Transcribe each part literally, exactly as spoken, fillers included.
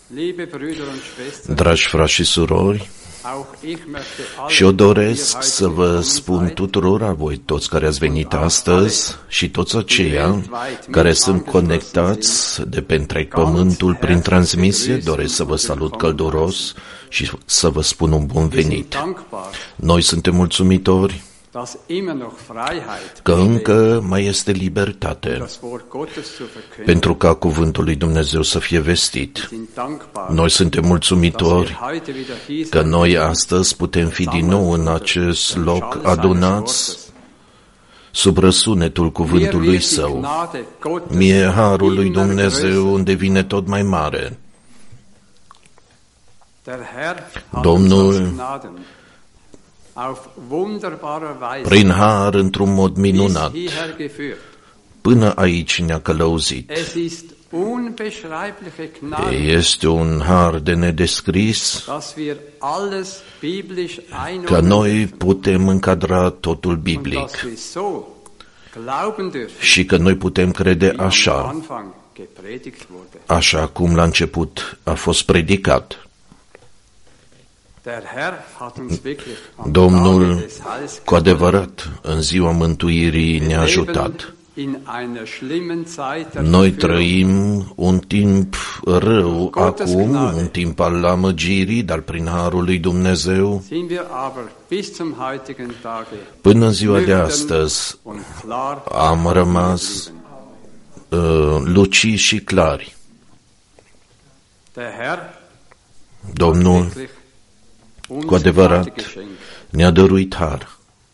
Dragi frați și surori, și eu doresc să vă spun tuturor, voi toți care ați venit astăzi și toți aceia care sunt conectați de pe întreg pământul prin transmisie, doresc să vă salut călduros și să vă spun un bun venit. Noi suntem mulțumitori că încă mai este libertate pentru ca cuvântul lui Dumnezeu să fie vestit. Noi suntem mulțumitori că noi astăzi putem fi din nou în acest loc adunați sub răsunetul cuvântului Său. Mie harul lui Dumnezeu îmi devine tot mai mare. Domnul prin har, într-un mod minunat, până aici ne-a călăuzit. Este un har de nedescris, că noi putem încadra totul biblic și că noi putem crede așa, așa cum la început a fost predicat. Domnul, cu adevărat, în ziua mântuirii ne-a ajutat. Noi trăim un timp rău acum, un timp al amăgirii, dar prin harul lui Dumnezeu, până în ziua de astăzi, am rămas uh, lucizi și clari. Domnul, cu adevărat, ne-a dăruit har.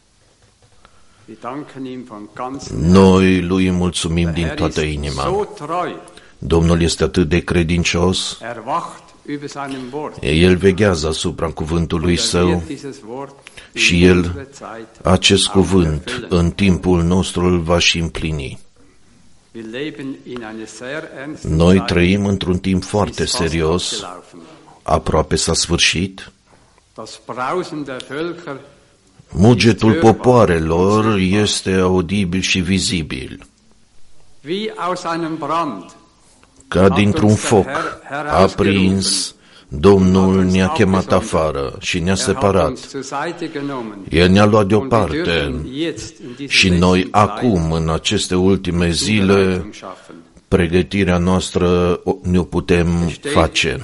Noi lui îi mulțumim din toată inima. Domnul este atât de credincios, El veghează asupra cuvântului Său și El, acest cuvânt, în timpul nostru îl va și împlini. Noi trăim într-un timp foarte serios, aproape s-a sfârșit. Mugetul popoarelor este audibil și vizibil. Ca dintr-un foc aprins, Domnul ne-a chemat afară și ne-a separat. El ne-a luat deoparte și noi acum, în aceste ultime zile, pregătirea noastră ne-o putem face.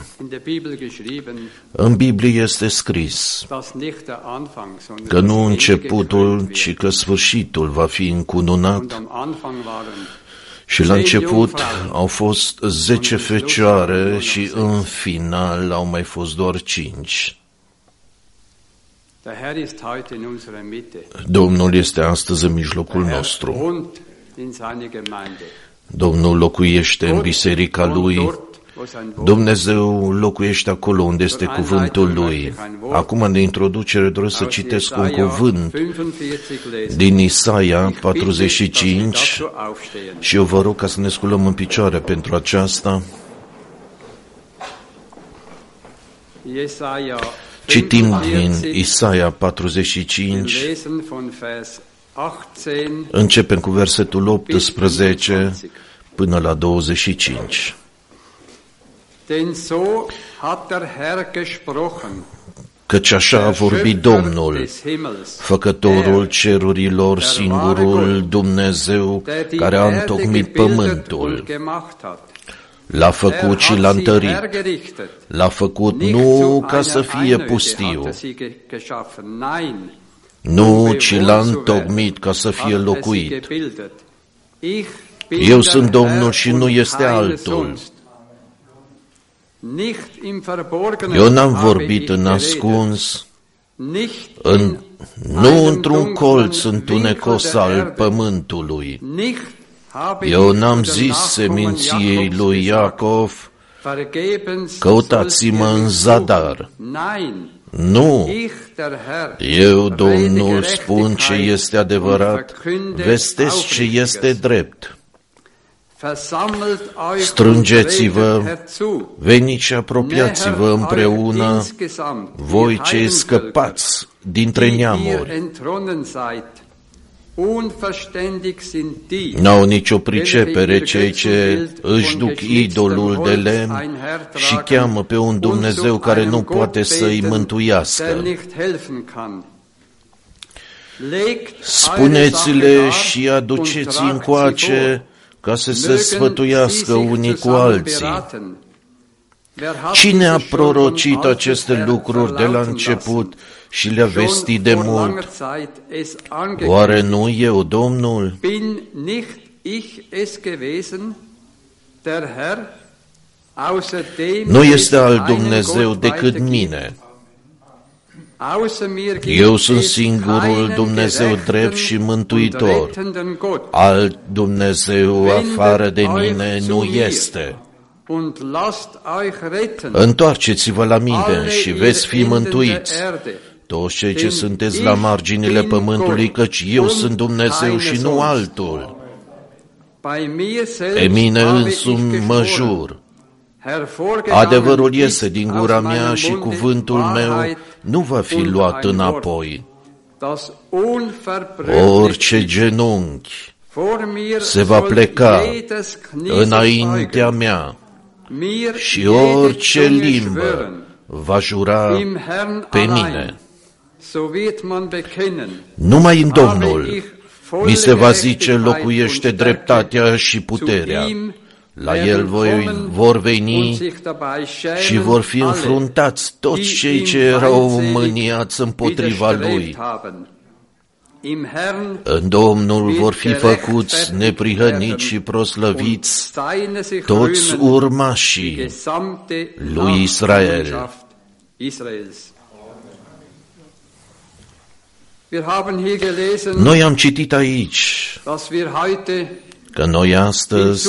În Biblie este scris că nu începutul, ci că sfârșitul va fi încununat. Și la început au fost zece fecioare și în final au mai fost doar cinci. Domnul este astăzi în mijlocul nostru. Domnul locuiește în biserica Lui. Dumnezeu locuiește acolo unde este cuvântul Lui. Acum, în introducere, doresc să citesc un cuvânt din Isaia patruzeci și cinci și eu vă rog ca să ne sculăm în picioare pentru aceasta. Citim din Isaia patruzeci și cinci, începem cu versetul optsprezece până la douăzeci și cinci. Căci așa a vorbit Domnul, Făcătorul cerurilor, singurul Dumnezeu care a întocmit pământul. L-a făcut și l-a întărit. L-a făcut nu ca să fie pustiu, nu, ci l-a întocmit ca să fie locuit. Eu sunt Domnul și nu este altul. Eu n-am vorbit în ascuns, în, nu într-un colț întunecos al pământului. Eu n-am zis seminției lui Iacov, căutați-mă în zadar. Nu, eu, Domnul, spun ce este adevărat, vestesc ce este drept. Strângeți-vă, veniți și apropiați-vă împreună, voi cei scăpați dintre neamuri. N-au nicio pricepere cei ce își duc idolul de lemn și cheamă pe un Dumnezeu care nu poate să-i mântuiască. Spuneți-le și aduceți încoace ca să se sfătuiască unii cu alții. Cine a prorocit aceste lucruri de la început și le-a vestit de mult? Oare nu eu, Domnul? Nu este alt Dumnezeu decât mine. Eu sunt singurul Dumnezeu drept și mântuitor. Alt Dumnezeu afară de mine nu este. Întoarceți-vă la mine și veți fi mântuiți, toți cei ce sunteți la marginile pământului, căci eu sunt Dumnezeu și nu altul. Pe mine însumi mă jur. Adevărul iese din gura mea și cuvântul meu nu va fi luat înapoi. Orice genunchi se va pleca înaintea mea și orice limbă va jura pe mine. Numai în Domnul mi se va zice locuiește dreptatea și puterea. La El voi vor veni și vor fi înfruntați toți cei ce erau mâniați împotriva Lui. În Domnul vor fi făcuți neprihăniți și proslăviți toți urmașii lui Israel. Noi am citit aici că noi astăzi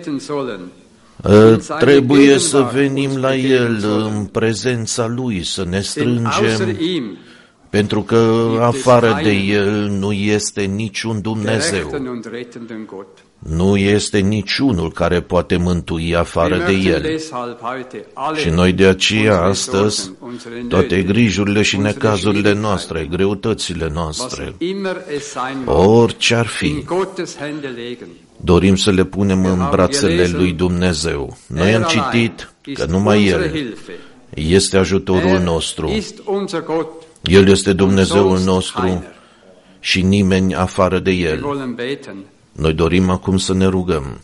trebuie să venim la El în prezența Lui, să ne strângem, pentru că afară de El nu este niciun Dumnezeu. Nu este niciunul care poate mântui afară de El. Și noi de aceea astăzi, toate grijurile și necazurile noastre, greutățile noastre, orice ar fi, dorim să le punem în brațele lui Dumnezeu. Noi am citit că numai El este ajutorul nostru. El este Dumnezeul nostru și nimeni afară de El. Noi dorim acum să ne rugăm.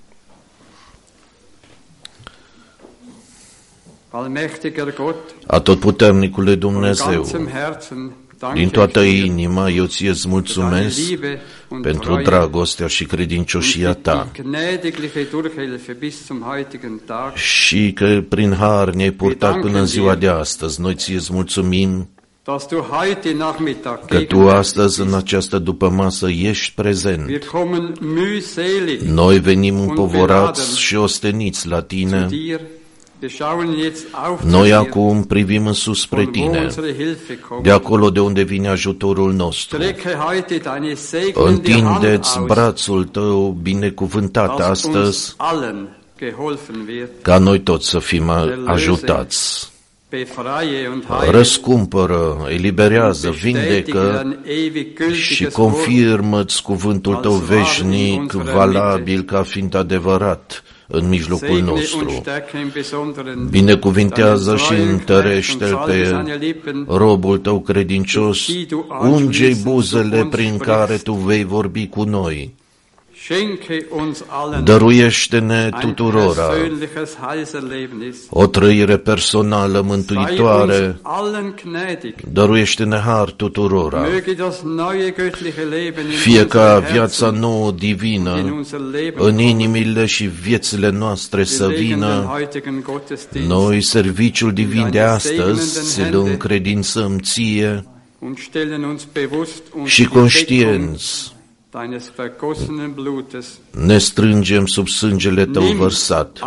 Atotputernicule Dumnezeu, din toată inima eu ție-ți mulțumesc pentru dragostea și credincioșia ta și că prin har ne-ai purtat până în ziua de astăzi. Noi ție-ți mulțumim că tu astăzi în această dupămasă ești prezent. Noi venim împovorați și osteniți la tine. Noi acum privim în sus spre tine, de acolo de unde vine ajutorul nostru. Întindeți brațul tău binecuvântat astăzi, ca noi toți să fim ajutați. Răscumpără, eliberează, vindecă și confirmă-ți cuvântul tău veșnic, valabil ca fiind adevărat în mijlocul nostru. Binecuvintează și întărește-l pe robul tău credincios, unge-i buzele prin care tu vei vorbi cu noi. Dăruiește-ne tuturora o trăire personală mântuitoare, dăruiește-ne har tuturora, fie ca viața nouă divină în inimile și viețile noastre să vină. Noi, serviciul divin de astăzi, ți-l încredințăm ție și conștienți ne strângem sub sângele tău vărsat.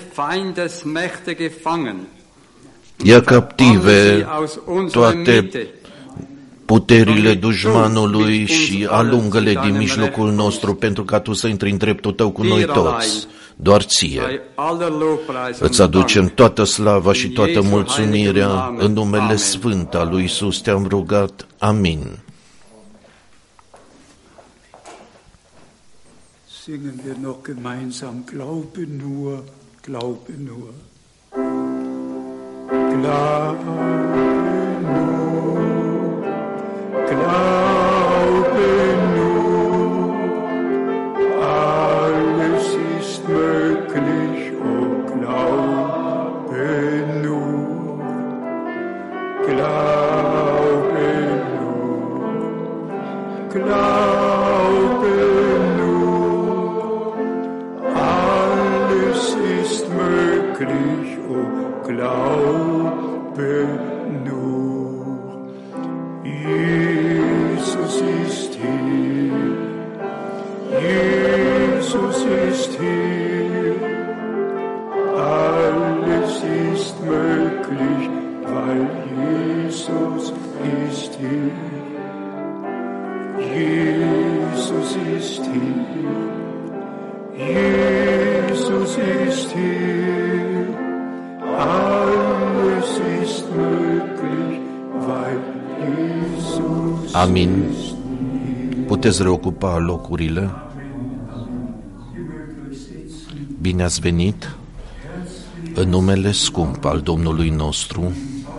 Ia captive toate puterile dușmanului și alungă-le din mijlocul nostru, pentru ca tu să intri în dreptul tău cu noi toți. Doar ție îți aducem toată slava și toată mulțumirea în numele sfânt al lui Iisus te-am rugat. Amin. Singen wir noch gemeinsam, glaube nur, glaube nur. Glaube nur, glaube nur, alles ist möglich, oh glaube nur, glaube nur, glaube nur, alles ist möglich, oh glaube nur. Jesus ist hier, Jesus ist hier, alles ist möglich, weil Jesus ist hier. Jesus ist hier, Jesus ist hier, alles ist möglich, weil Jesus Amin. ist hier. Puteți reocupa locurile. Bine ați venit în numele scump al Domnului nostru.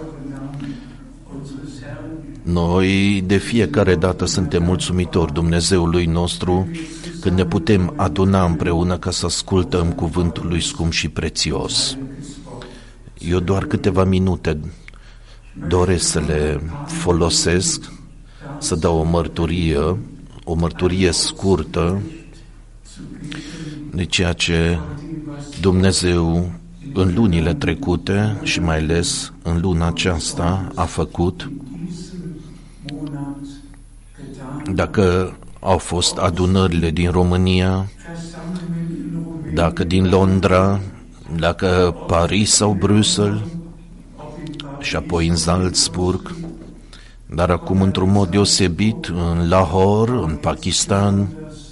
Noi de fiecare dată suntem mulțumitori Dumnezeului nostru când ne putem aduna împreună ca să ascultăm cuvântul lui scump și prețios. Eu doar câteva minute doresc să le folosesc, să dau o mărturie, o mărturie scurtă de ceea ce Dumnezeu în lunile trecute și mai ales în luna aceasta a făcut. Dacă au fost adunările din România, dacă din Londra, dacă Paris sau Bruxelles și apoi în Salzburg, dar acum într-un mod deosebit în Lahore, în Pakistan.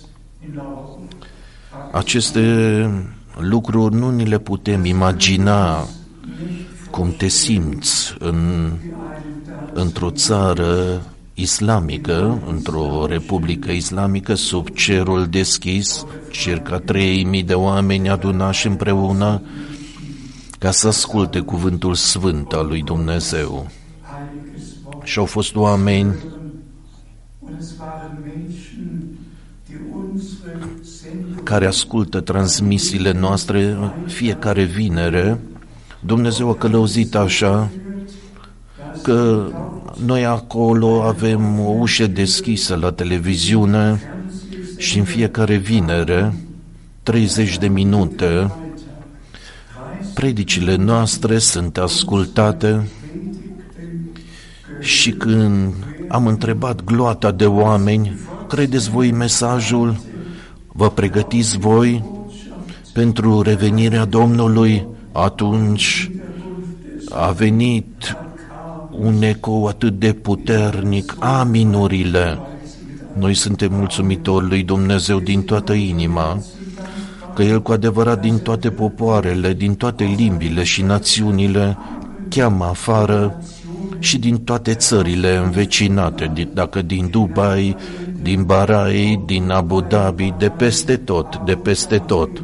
Aceste lucruri nu ni le putem imagina cum te simți în, într-o țară islamică, într-o republică islamică, sub cerul deschis, circa trei mii de oameni adunași împreună ca să asculte cuvântul sfânt al lui Dumnezeu. Și au fost oameni care ascultă transmisiile noastre fiecare vinere. Dumnezeu a călăuzit așa că noi acolo avem o ușă deschisă la televiziune și în fiecare vinere, treizeci de minute, predicile noastre sunt ascultate și când am întrebat gloata de oameni, credeți voi mesajul? Vă pregătiți voi pentru revenirea Domnului? Atunci a venit un ecou atât de puternic, aminurile. Noi suntem mulțumitori lui Dumnezeu din toată inima, că El cu adevărat din toate popoarele, din toate limbile și națiunile cheamă afară și din toate țările învecinate, dacă din Dubai, din Bahrain, din Abu Dhabi, de peste tot, de peste tot.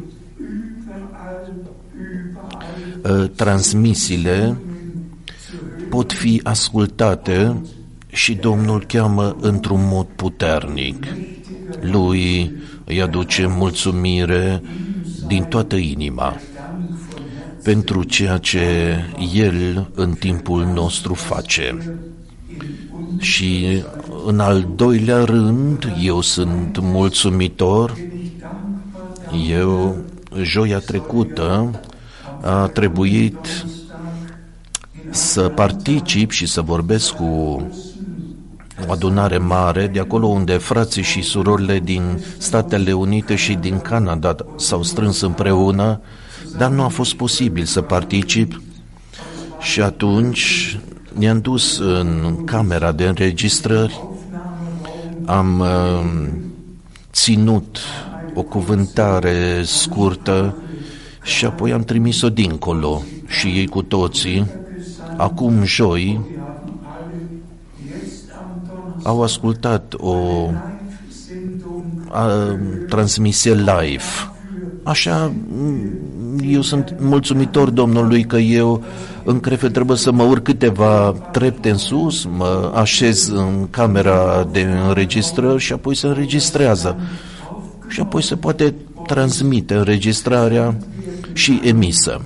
Transmisiile pot fi ascultate și Domnul cheamă într-un mod puternic. Lui îi aduce mulțumire din toată inima pentru ceea ce El în timpul nostru face. Și în al doilea rând, eu sunt mulțumitor. Eu, joia trecută, a trebuit să particip și să vorbesc cu o adunare mare, de acolo unde frații și surorile din Statele Unite și din Canada s-au strâns împreună, dar nu a fost posibil să particip și atunci ne-am dus în camera de înregistrări, am uh, ținut o cuvântare scurtă și apoi am trimis-o dincolo și ei cu toții, acum joi, au ascultat o a, transmisie live. Așa, eu sunt mulțumitor Domnului că eu în Crefe trebuie să mă urc câteva trepte în sus, mă așez în camera de înregistrări și apoi se înregistrează. Și apoi se poate transmite înregistrarea și emisă.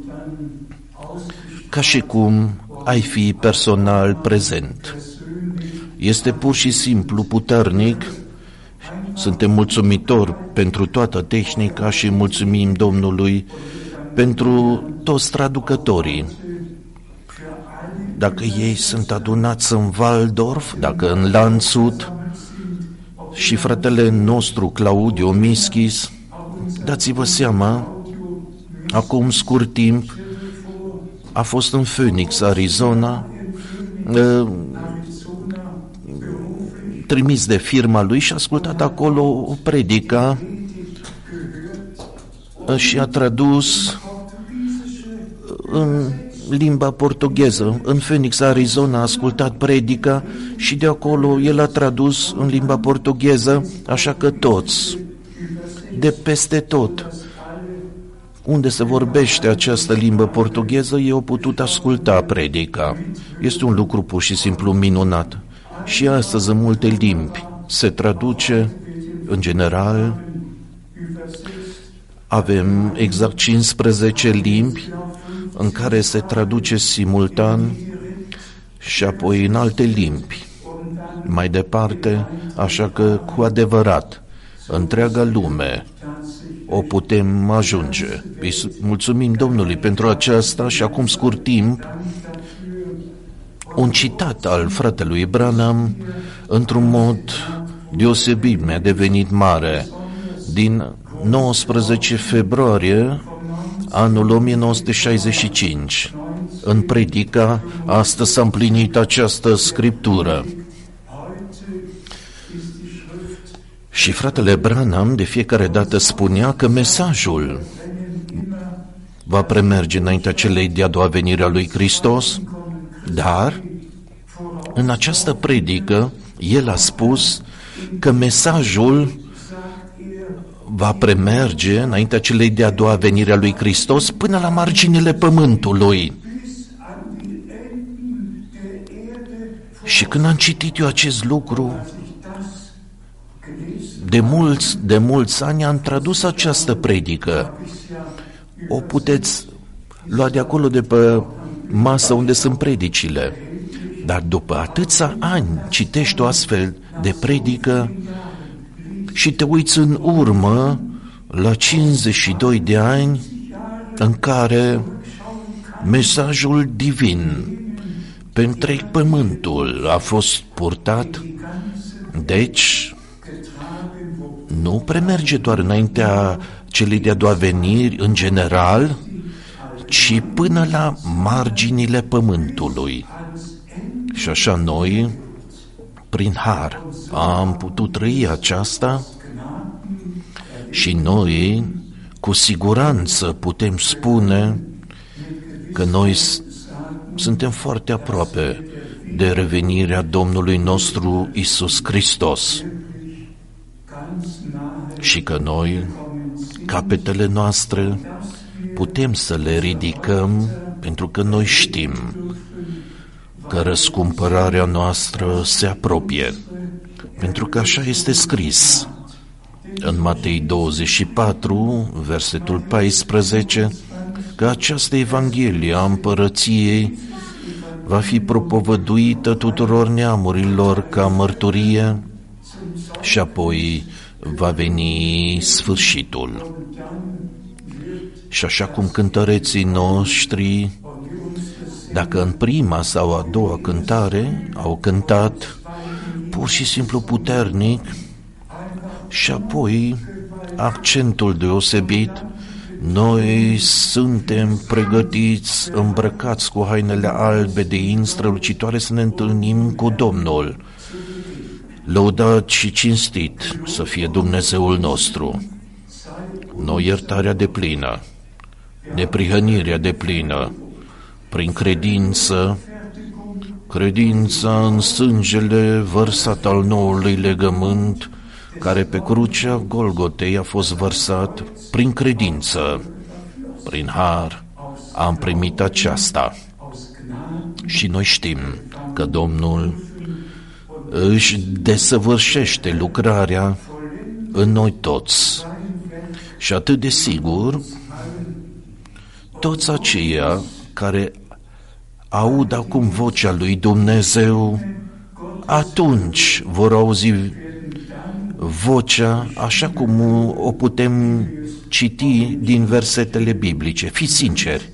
Ca și cum ai fi personal prezent. Este pur și simplu puternic. Suntem mulțumitori pentru toată tehnica și mulțumim Domnului pentru toți traducătorii. Dacă ei sunt adunați în Waldorf, dacă în Landshut, și fratele nostru Claudio Mischis, dați-vă seama, acum scurt timp a fost în Phoenix, Arizona, trimis de firma lui și a ascultat acolo o predică și a tradus în limba portugheză. În Phoenix, Arizona a ascultat predica și de acolo el a tradus în limba portugheză, așa că toți, de peste tot, unde se vorbește această limbă portugheză, ei au putut asculta predica. Este un lucru pur și simplu minunat. Și astăzi în multe limbi se traduce, în general, avem exact cincisprezece limbi în care se traduce simultan și apoi în alte limbi. Mai departe, așa că cu adevărat, întreaga lume o putem ajunge. Îi mulțumim Domnului pentru aceasta și acum scurt timp, un citat al fratelui Branham, într-un mod deosebit, mi-a devenit mare, din nouăsprezece februarie anul o mie nouă sute șaizeci și cinci. În predica, astăzi s-a împlinit această scriptură. Și fratele Branham de fiecare dată spunea că mesajul va premerge înaintea celei de-a doua venire a lui Hristos, dar în această predică el a spus că mesajul va premerge înaintea celei de-a doua venire a lui Hristos până la marginile pământului. Și când am citit eu acest lucru, de mulți, de mulți ani am tradus această predică. O puteți lua de acolo, de pe masă unde sunt predicile. Dar după atâția ani citești o astfel de predică și te uiți în urmă la cincizeci și doi de ani în care mesajul divin pe întreg pământul a fost purtat. Deci nu premerge doar înaintea celei de-a doua veniri în general, ci până la marginile pământului. Și așa noi, prin har, am putut trăi aceasta și noi, cu siguranță, putem spune că noi suntem foarte aproape de revenirea Domnului nostru Iisus Hristos și că noi, capetele noastre, putem să le ridicăm pentru că noi știm că răscumpărarea noastră se apropie, pentru că așa este scris în Matei douăzeci și patru, versetul paisprezece, că această Evanghelie a împărăției va fi propovăduită tuturor neamurilor ca mărturie și apoi va veni sfârșitul. Și așa cum cântăreții noștri, dacă în prima sau a doua cântare au cântat pur și simplu puternic și apoi accentul deosebit, noi suntem pregătiți, îmbrăcați cu hainele albe de in strălucitoare să ne întâlnim cu Domnul. Lăudat și cinstit să fie Dumnezeul nostru. Noi iertarea deplină, neprihănirea deplină, prin credință, credința în sângele vărsat al noului legământ, care pe crucea Golgotei a fost vărsat prin credință, prin har, am primit aceasta. Și noi știm că Domnul își desăvârșește lucrarea în noi toți. Și atât de sigur, toți aceia care aud acum vocea lui Dumnezeu, atunci vor auzi vocea așa cum o putem citi din versetele biblice. Fiți sinceri.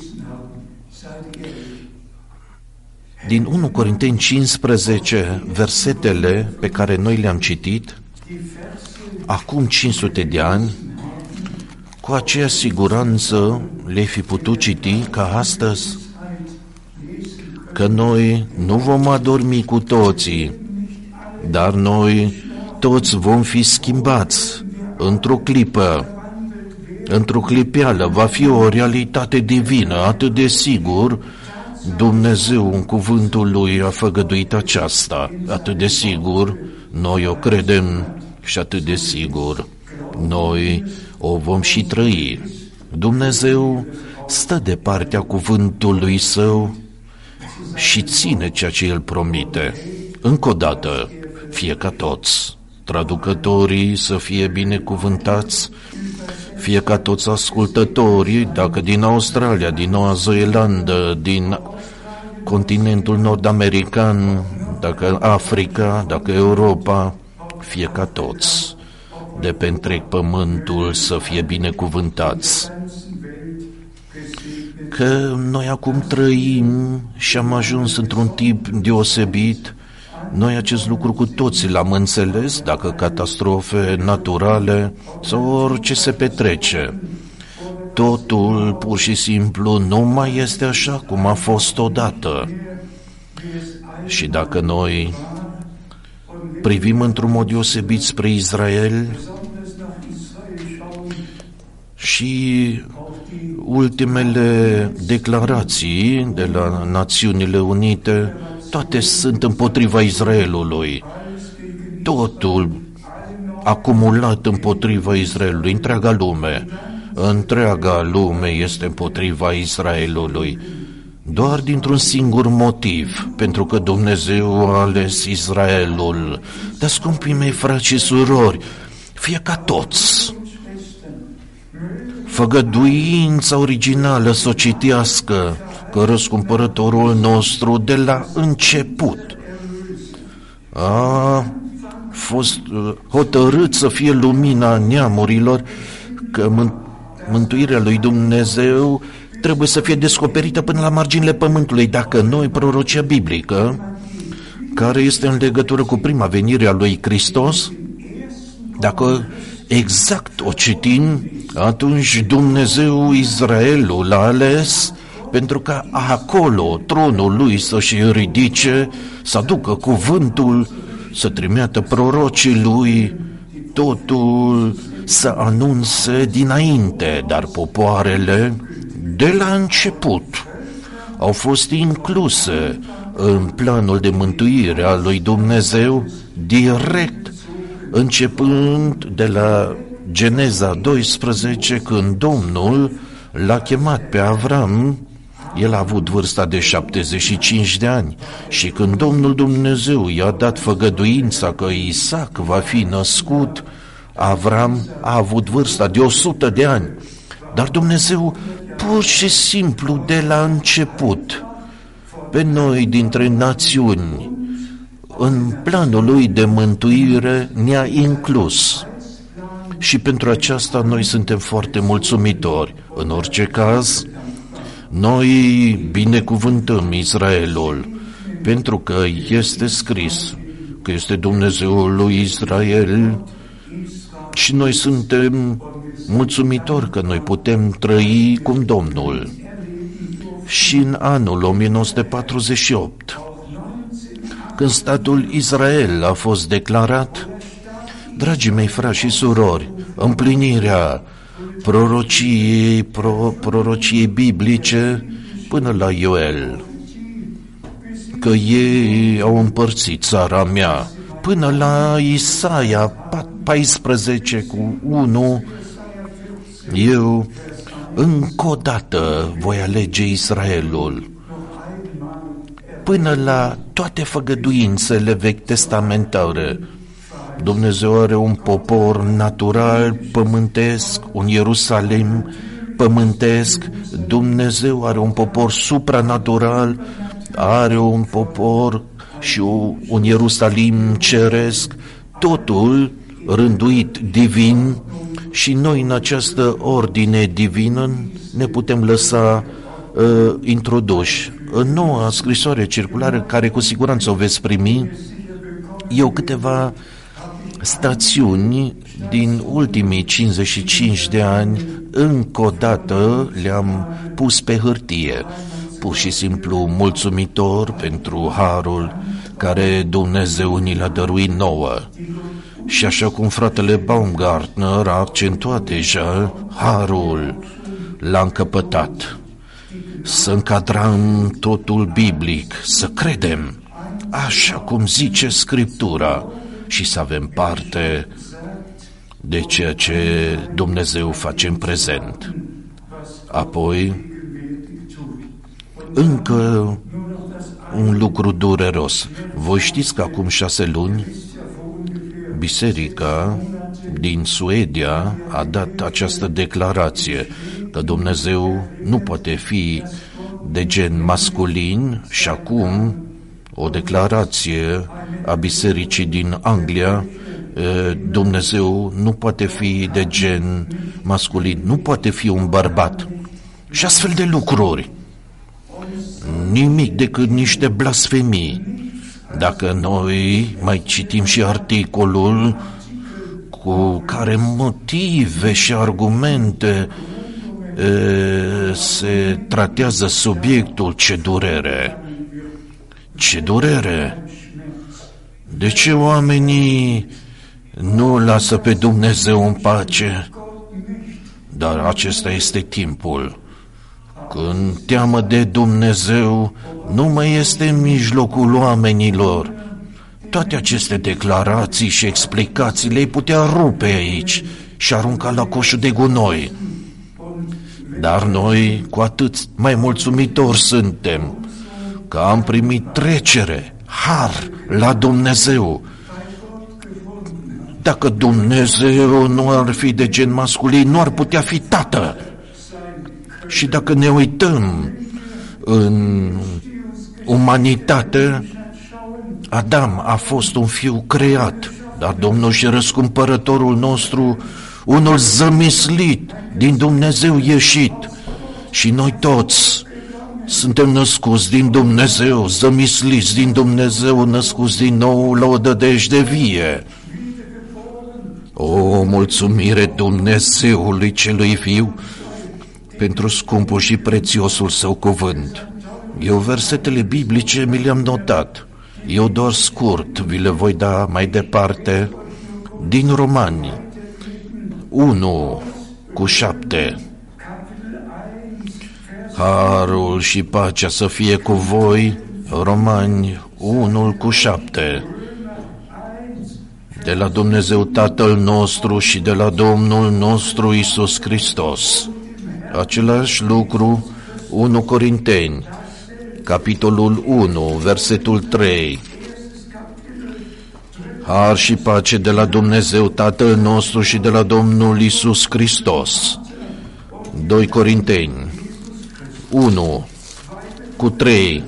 Din unu Corinteni cincisprezece, versetele pe care noi le-am citit, acum cinci sute de ani, cu aceeași siguranță le-ai fi putut citi ca astăzi, că noi nu vom adormi cu toții, dar noi toți vom fi schimbați într-o clipă, într-o clipeală, va fi o realitate divină, atât de sigur. Dumnezeu în cuvântul Lui a făgăduit aceasta, atât de sigur noi o credem și atât de sigur noi o vom și trăi. Dumnezeu stă de partea cuvântului Său și ține ceea ce El promite. Încă o dată, fie ca toți traducătorii să fie binecuvântați, fie ca toți ascultătorii, dacă din Australia, din Noua Zeelandă, din continentul nord-american, dacă Africa, dacă Europa, fie ca toți de pe întreg pământul să fie binecuvântați. Că noi acum trăim și am ajuns într-un tip deosebit. Noi acest lucru cu toții l-am înțeles, dacă catastrofe naturale sau orice se petrece. Totul pur și simplu nu mai este așa cum a fost odată. Și dacă noi privim într-un mod deosebit spre Israel și ultimele declarații de la Națiunile Unite, toate sunt împotriva Israelului. Totul acumulat împotriva Israelului, întreaga lume. Întreaga lume este împotriva Israelului. Doar dintr-un singur motiv, pentru că Dumnezeu a ales Israelul. Dar, scumpii mei, frați și surori, fie ca toți. Făgăduința originală să o citească, că răscumpărătorul nostru de la început a fost hotărât să fie lumina neamurilor, că mântuirea lui Dumnezeu trebuie să fie descoperită până la marginile pământului. Dacă noi, prorocia biblică, care este în legătură cu prima venire a lui Hristos, dacă exact o citim, atunci Dumnezeu Israelul l-a ales pentru ca acolo tronul lui să-și ridice, să aducă cuvântul, să trimită prorocii lui, totul să anunțe dinainte, dar popoarele de la început au fost incluse în planul de mântuire al lui Dumnezeu direct, începând de la Geneza doisprezece, când Domnul l-a chemat pe Avram. El a avut vârsta de șaptezeci și cinci de ani și când Domnul Dumnezeu i-a dat făgăduința că Isaac va fi născut, Avram a avut vârsta de o sută de ani. Dar Dumnezeu pur și simplu de la început pe noi dintre națiuni în planul lui de mântuire ne-a inclus. Și pentru aceasta noi suntem foarte mulțumitori. În orice caz, noi binecuvântăm Israelul, pentru că este scris că este Dumnezeul lui Israel și noi suntem mulțumitori că noi putem trăi cum Domnul. Și în anul o mie nouă sute patruzeci și opt, când statul Israel a fost declarat, dragii mei frați și surori, împlinirea prorociei, pro, prorociei biblice până la Ioel, că ei au împărțit țara mea, până la Isaia paisprezece cu unu, eu încă o dată voi alege Israelul. Până la toate făgăduințele vechi testamentare, Dumnezeu are un popor natural, pământesc, un Ierusalim pământesc, Dumnezeu are un popor supranatural, are un popor și un Ierusalim ceresc, totul rânduit divin, și noi în această ordine divină ne putem lăsa uh, introduși. În noua scrisoare circulară, care cu siguranță o veți primi, eu câteva stațiuni din ultimii cincizeci și cinci de ani încă o dată le-am pus pe hârtie, pur și simplu mulțumitor pentru harul care Dumnezeu ni l-a dăruit nouă. Și așa cum fratele Baumgartner a accentuat deja, harul l-a încăpătat. Să încadrăm totul biblic, să credem așa cum zice Scriptura și să avem parte de ceea ce Dumnezeu face în prezent. Apoi, încă un lucru dureros. Voi știți că acum șase luni biserica din Suedia a dat această declarație că Dumnezeu nu poate fi de gen masculin și acum o declarație a bisericii din Anglia, Dumnezeu nu poate fi de gen masculin, nu poate fi un bărbat și astfel de lucruri. Nimic decât niște blasfemii. Dacă noi mai citim și articolul cu care motive și argumente e, se tratează subiectul, ce durere, ce durere. De ce oamenii nu lasă pe Dumnezeu în pace? Dar acesta este timpul când teamă de Dumnezeu nu mai este în mijlocul oamenilor. Toate aceste declarații și explicații le-ai putea rupe aici și arunca la coșul de gunoi. Dar noi cu atât mai mulțumitori suntem că am primit trecere, har la Dumnezeu. Dacă Dumnezeu nu ar fi de gen masculin, nu ar putea fi tată. Și dacă ne uităm în umanitate, Adam a fost un fiu creat, dar Domnul și răscumpărătorul nostru, unul zămislit, din Dumnezeu ieșit. Și noi toți suntem născuți din Dumnezeu, zămisliți din Dumnezeu, născuți din nou la o dădejde vie. O mulțumire Dumnezeului celui viu pentru scumpul și prețiosul său cuvânt. Eu versetele biblice mi le-am notat. Eu doar scurt vi le voi da mai departe din Romani unu cu șapte. Harul și pacea să fie cu voi, Romani unu cu șapte. De la Dumnezeu Tatăl nostru și de la Domnul nostru Iisus Hristos. Același lucru, unu Corinteni, capitolul unu, versetul trei. Har și pace de la Dumnezeu Tatăl nostru și de la Domnul Iisus Hristos. doi Corinteni, unu cu trei.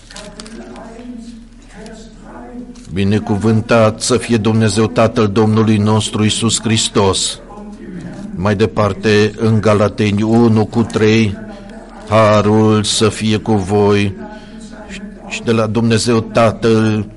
Binecuvântat să fie Dumnezeu Tatăl Domnului nostru Iisus Hristos. Mai departe, în Galateni unu cu trei, harul să fie cu voi și de la Dumnezeu Tatăl.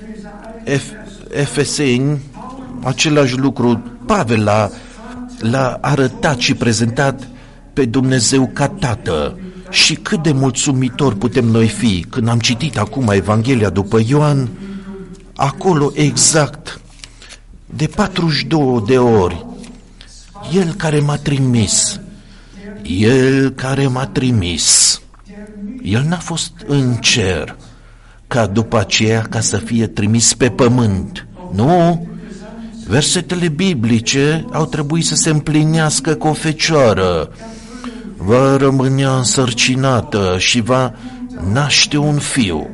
Efeseni, același lucru, Pavel l-a, l-a arătat și prezentat pe Dumnezeu ca Tată. Și cât de mulțumitori putem noi fi când am citit acum Evanghelia după Ioan, acolo exact, de patruzeci și două de ori, El care m-a trimis, El care m-a trimis, El n-a fost în cer, ca după aceea ca să fie trimis pe pământ. Nu, Versetele biblice au trebuit să se împlinească cu o fecioară. Va rămânea însărcinată și va naște un fiu.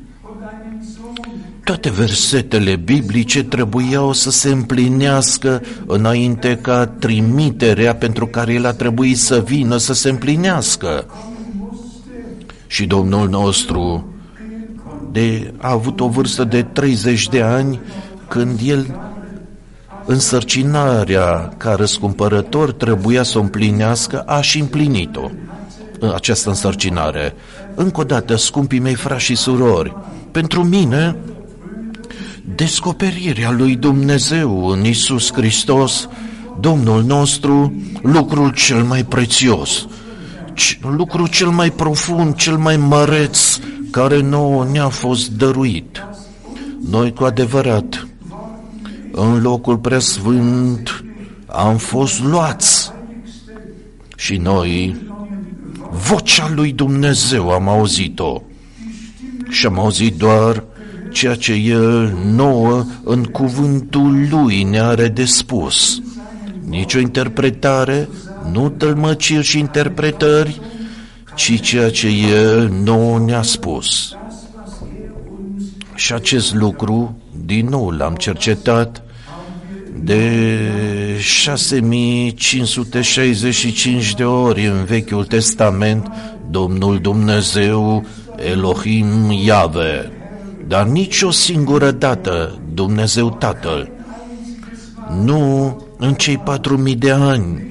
Toate versetele biblice trebuiau să se împlinească înainte ca trimiterea pentru care el a trebuit să vină să se împlinească. Și Domnul nostru de, a avut o vârstă de treizeci de ani când el însărcinarea ca răscumpărător trebuia să o împlinească, a și împlinit-o, această însărcinare. Încă o dată, scumpii mei frați și surori, pentru mine, descoperirea lui Dumnezeu în Iisus Hristos, Domnul nostru, lucrul cel mai prețios, lucrul cel mai profund, cel mai măreț, care nouă ne-a fost dăruit. Noi cu adevărat, în locul preasfânt, am fost luați și noi vocea lui Dumnezeu am auzit-o și am auzit doar ceea ce El nouă în cuvântul Lui ne are de spus. Nici o interpretare, nu tălmăciri și interpretări, ci ceea ce El nouă ne-a spus. Și acest lucru, din nou l-am cercetat, de șase mii cinci sute șaizeci și cinci de ori în Vechiul Testament, Domnul Dumnezeu, Elohim Iave, dar nici o singură dată Dumnezeu Tatăl, nu în cei patru mii de ani,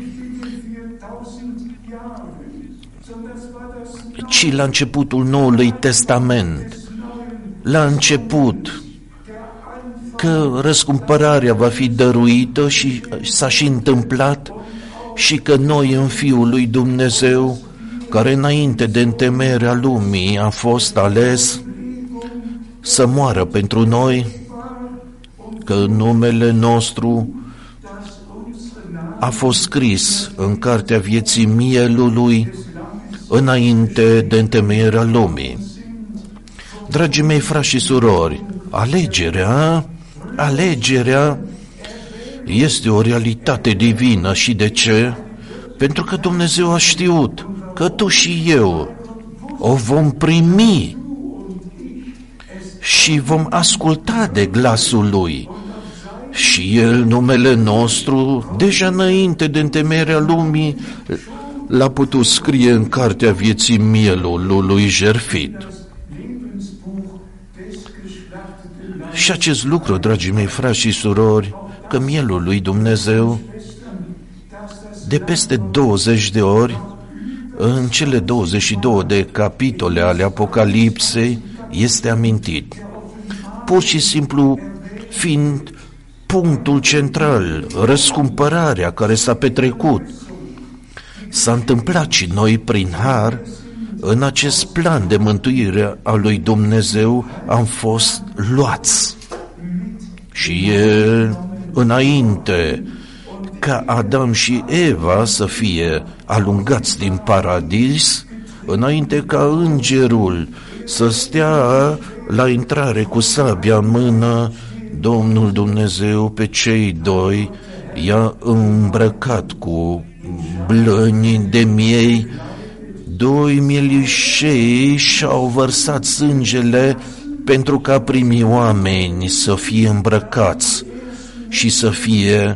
ci la începutul Noului Testament, la început, că răscumpărarea va fi dăruită și s-a și întâmplat și că noi în Fiul lui Dumnezeu, care înainte de întemeierea lumii a fost ales să moară pentru noi, că numele nostru a fost scris în cartea vieții mielului înainte de întemeierea lumii. Dragii mei frați și surori, alegerea, alegerea este o realitate divină. Și de ce? Pentru că Dumnezeu a știut că tu și eu o vom primi și vom asculta de glasul Lui. Și El, numele nostru, deja înainte de întemeierea lumii, l-a putut scrie în cartea vieții mielului jertfit. Și acest lucru, dragii mei frați și surori, că mielul lui Dumnezeu, de peste douăzeci de ori, în cele douăzeci și două de capitole ale Apocalipsei, este amintit. Pur și simplu fiind punctul central, răscumpărarea care s-a petrecut, s-a întâmplat și noi prin har, în acest plan de mântuire a lui Dumnezeu am fost luați. Și El, înainte ca Adam și Eva să fie alungați din paradis, înainte ca îngerul să stea la intrare cu sabia în mână, Domnul Dumnezeu pe cei doi i-a îmbrăcat cu blăni de miei. Doi mielișei și-au vărsat sângele pentru ca primii oameni să fie îmbrăcați și să fie,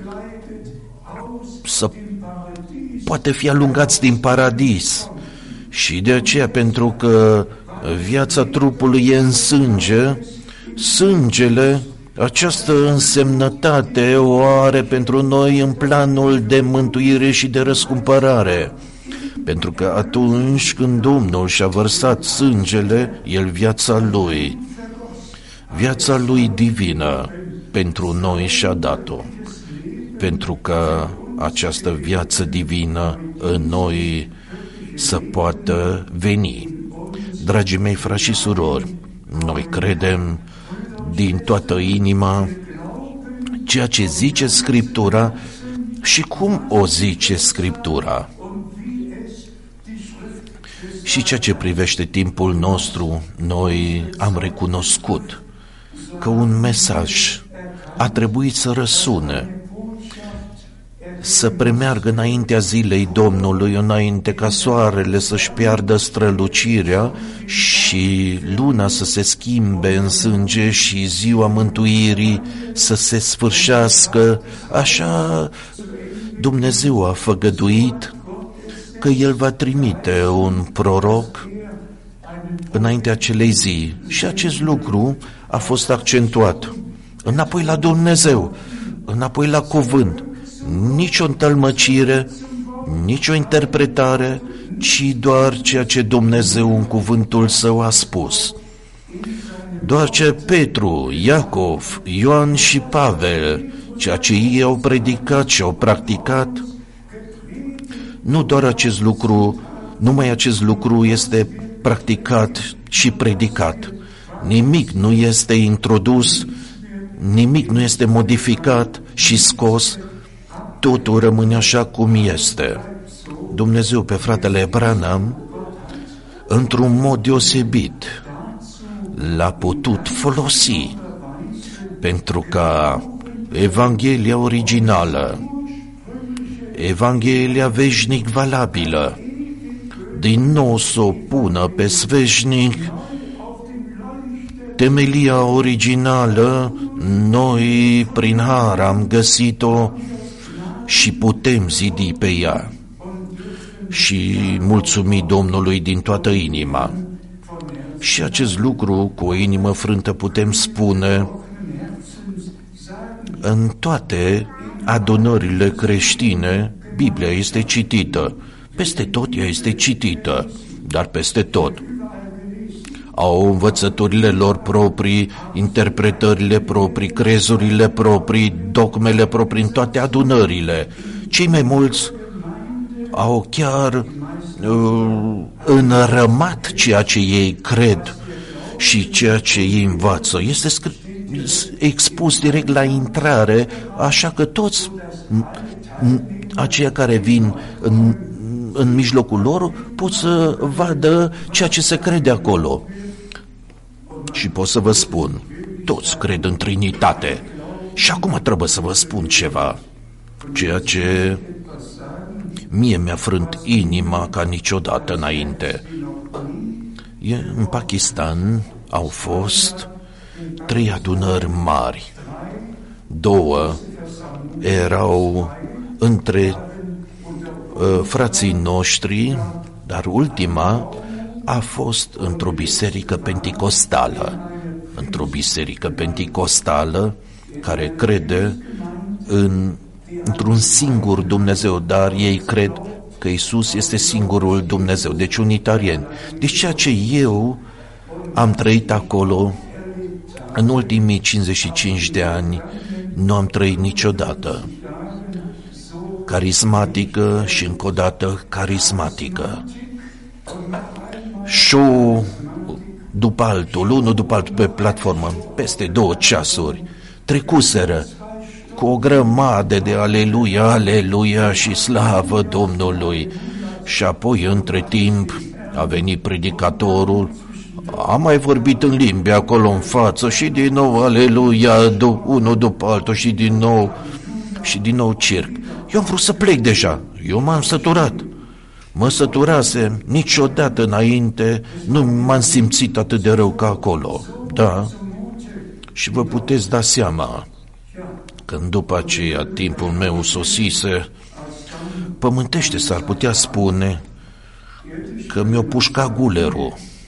să poate fi alungați din paradis. Și de aceea, pentru că viața trupului e în sânge, sângele, această însemnătate o are pentru noi în planul de mântuire și de răscumpărare. Pentru că atunci când Domnul și-a vărsat sângele, El viața Lui, viața Lui divină, pentru noi și-a dat-o. Pentru că această viață divină în noi să poată veni. Dragii mei frați și surori, noi credem din toată inima ceea ce zice Scriptura și cum o zice Scriptura. Și ceea ce privește timpul nostru, noi am recunoscut că un mesaj a trebuit să răsune, să premeargă înaintea zilei Domnului, înainte ca soarele să-și piardă strălucirea și luna să se schimbe în sânge și ziua mântuirii să se sfârșească. Așa Dumnezeu a făgăduit că El va trimite un proroc înaintea acelei zi și acest lucru a fost accentuat. Înapoi la Dumnezeu, înapoi la cuvânt, nici o întâlmăcire, nici o interpretare, ci doar ceea ce Dumnezeu în cuvântul Său a spus. Doar ce Petru, Iacov, Ioan și Pavel, ceea ce ei au predicat și au practicat, nu doar acest lucru, numai acest lucru este practicat și predicat. Nimic nu este introdus, nimic nu este modificat și scos, totul rămâne așa cum este. Dumnezeu pe fratele Branham, într-un mod deosebit, l-a putut folosi pentru ca Evanghelia originală, Evanghelia veșnic valabilă, din nou să o pună pe sfeșnic. Temelia originală, noi prin har am găsit-o și putem zidi pe ea. Și mulțumi Domnului din toată inima. Și acest lucru, cu o inimă frântă, putem spune în toate adunările creștine. Biblia este citită. Peste tot ea este citită, dar peste tot au învățăturile lor proprii, interpretările proprii, crezurile proprii, dogmele proprii în toate adunările. Cei mai mulți au chiar uh, înrămat ceea ce ei cred și ceea ce ei învață. Este expus direct la intrare, așa că toți aceia care vin în, în mijlocul lor pot să vadă ceea ce se crede acolo. Și pot să vă spun, toți cred în Trinitate. Și acum trebuie să vă spun ceva, ceea ce mie mi-a frânt inima ca niciodată înainte. În Pakistan au fost trei adunări mari. Două erau între uh, frații noștri, dar ultima a fost într-o biserică penticostală, într-o biserică penticostală care crede în, într-un singur Dumnezeu, dar ei cred că Iisus este singurul Dumnezeu, deci unitarieni. Deci ceea ce eu am trăit acolo în ultimii cincizeci și cinci de ani nu am trăit niciodată. Carismatică și încă o dată carismatică. Și după altul, unul după altul pe platformă, peste două ceasuri, trecuseră cu o grămadă de aleluia, aleluia și slavă Domnului. Și apoi, între timp, a venit predicatorul, a mai vorbit în limbi acolo în față și din nou aleluia, unul după altul și din nou, și din nou circ. Eu am vrut să plec deja, eu m-am săturat. Mă săturase, niciodată înainte nu m-am simțit atât de rău ca acolo. Da, și vă puteți da seama, când după aceea timpul meu sosise, pământește s-ar putea spune că mi-o pușca gulerul.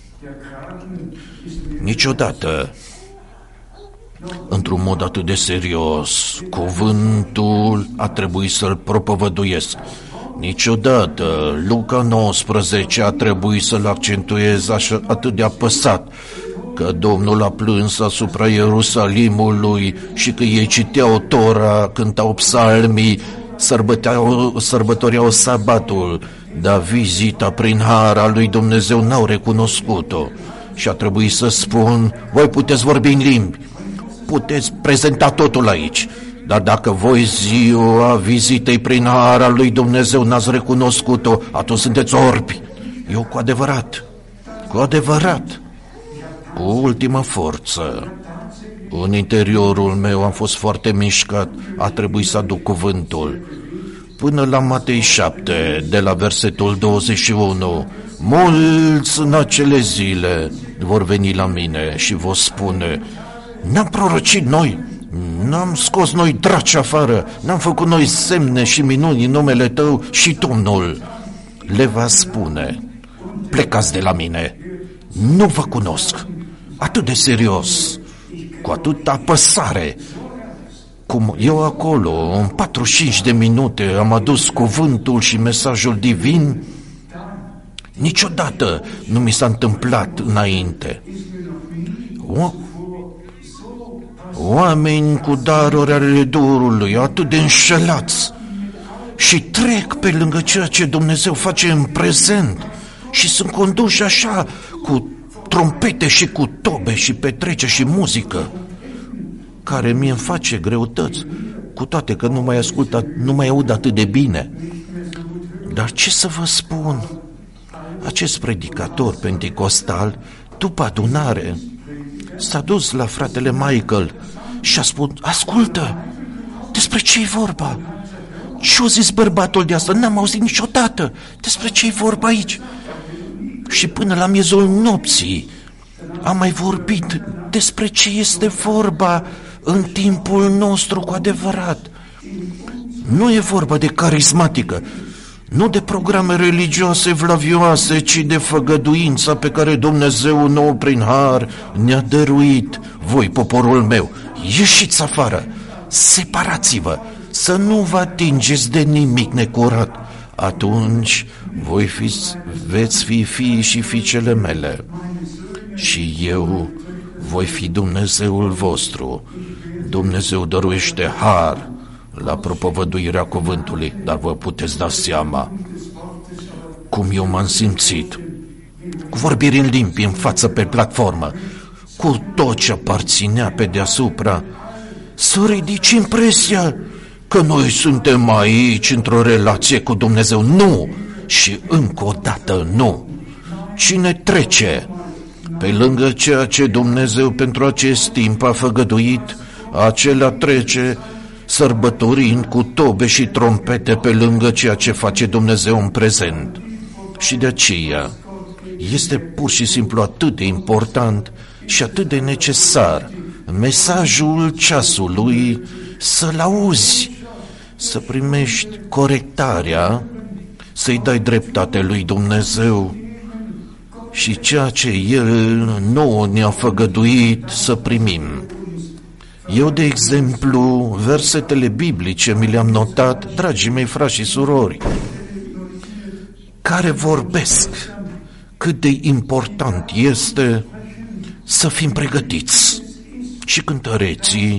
Niciodată, într-un mod atât de serios, cuvântul a trebuit să-l propovăduiesc. Niciodată Luca nouăsprezece a trebuit să-l accentuez așa, atât de apăsat, că Domnul a plâns asupra Ierusalimului și că ei citeau Tora, cântau psalmii, sărbătoreau sabatul, dar vizita prin har al lui Dumnezeu n-au recunoscut-o. Și a trebuit să spun, voi puteți vorbi în limbi, puteți prezenta totul aici, dar dacă voi ziua vizitei prin har al lui Dumnezeu n-ați recunoscut-o, atunci sunteți orbi. Eu cu adevărat, cu adevărat, cu ultimă forță, În interiorul meu am fost foarte mișcat, a trebuit să aduc cuvântul. Până la Matei șapte, de la versetul douăzeci și unu, mulți în acele zile vor veni la mine și vor spune, n-am prorocit noi, n-am scos noi draci afară, n-am făcut noi semne și minuni în numele tău, și Domnul le va spune, plecați de la mine, nu vă cunosc. Atât de serios, cu atâta apăsare, cum eu acolo, în patruzeci și cinci de minute, am adus cuvântul și mesajul divin, niciodată nu mi s-a întâmplat înainte. O, oameni cu daruri ale Duhului, atât de înșelați, și trec pe lângă ceea ce Dumnezeu face în prezent și sunt conduși așa, cu trompete și cu tobe și petrece și muzică, care mie îmi face greutăți, cu toate că nu mai ascult, nu mai aud atât de bine. Dar ce să vă spun? Acest predicator penticostal, după adunare, s-a dus la fratele Michael și a spus, ascultă, despre ce-i vorba? Ce-o zis bărbatul de asta? N-am auzit niciodată. Despre ce-i vorba aici? Și până la miezul nopții am mai vorbit despre ce este vorba în timpul nostru cu adevărat. Nu e vorba de carismatică, nu de programe religioase vlavioase, ci de făgăduința pe care Dumnezeu nouă prin har ne-a dăruit. Voi, poporul meu, ieșiți afară, separați-vă, să nu vă atingeți de nimic necurat. Atunci voi fi, veți fi fii și fiicele mele și eu voi fi Dumnezeul vostru. Dumnezeu dăruiește har la propovăduirea cuvântului, dar vă puteți da seama cum eu m-am simțit, cu vorbiri în limbi în față pe platformă, cu tot ce aparținea pe deasupra, să ridici impresia că noi suntem aici într-o relație cu Dumnezeu. Nu! Și încă o dată nu! Cine trece pe lângă ceea ce Dumnezeu pentru acest timp a făgăduit, acela trece sărbătorind cu tobe și trompete pe lângă ceea ce face Dumnezeu în prezent. Și de aceea este pur și simplu atât de important și atât de necesar mesajul ceasului, să-l auzi, să primești corectarea, să-i dai dreptate lui Dumnezeu și ceea ce El nouă ne-a făgăduit să primim. Eu, de exemplu, versetele biblice mi le-am notat, dragii mei frați și surori, care vorbesc cât de important este să fim pregătiți. Și cântăreții,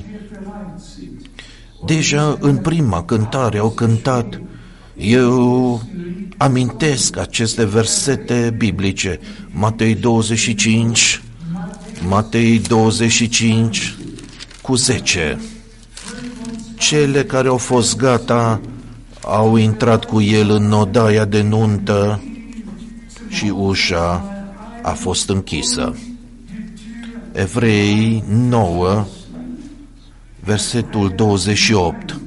deja în prima cântare au cântat, eu amintesc aceste versete biblice, Matei douăzeci și cinci, Matei douăzeci și cinci cu zece. Cele care au fost gata au intrat cu el în odaia de nuntă și ușa a fost închisă. Evrei nouă, versetul douăzeci și opt.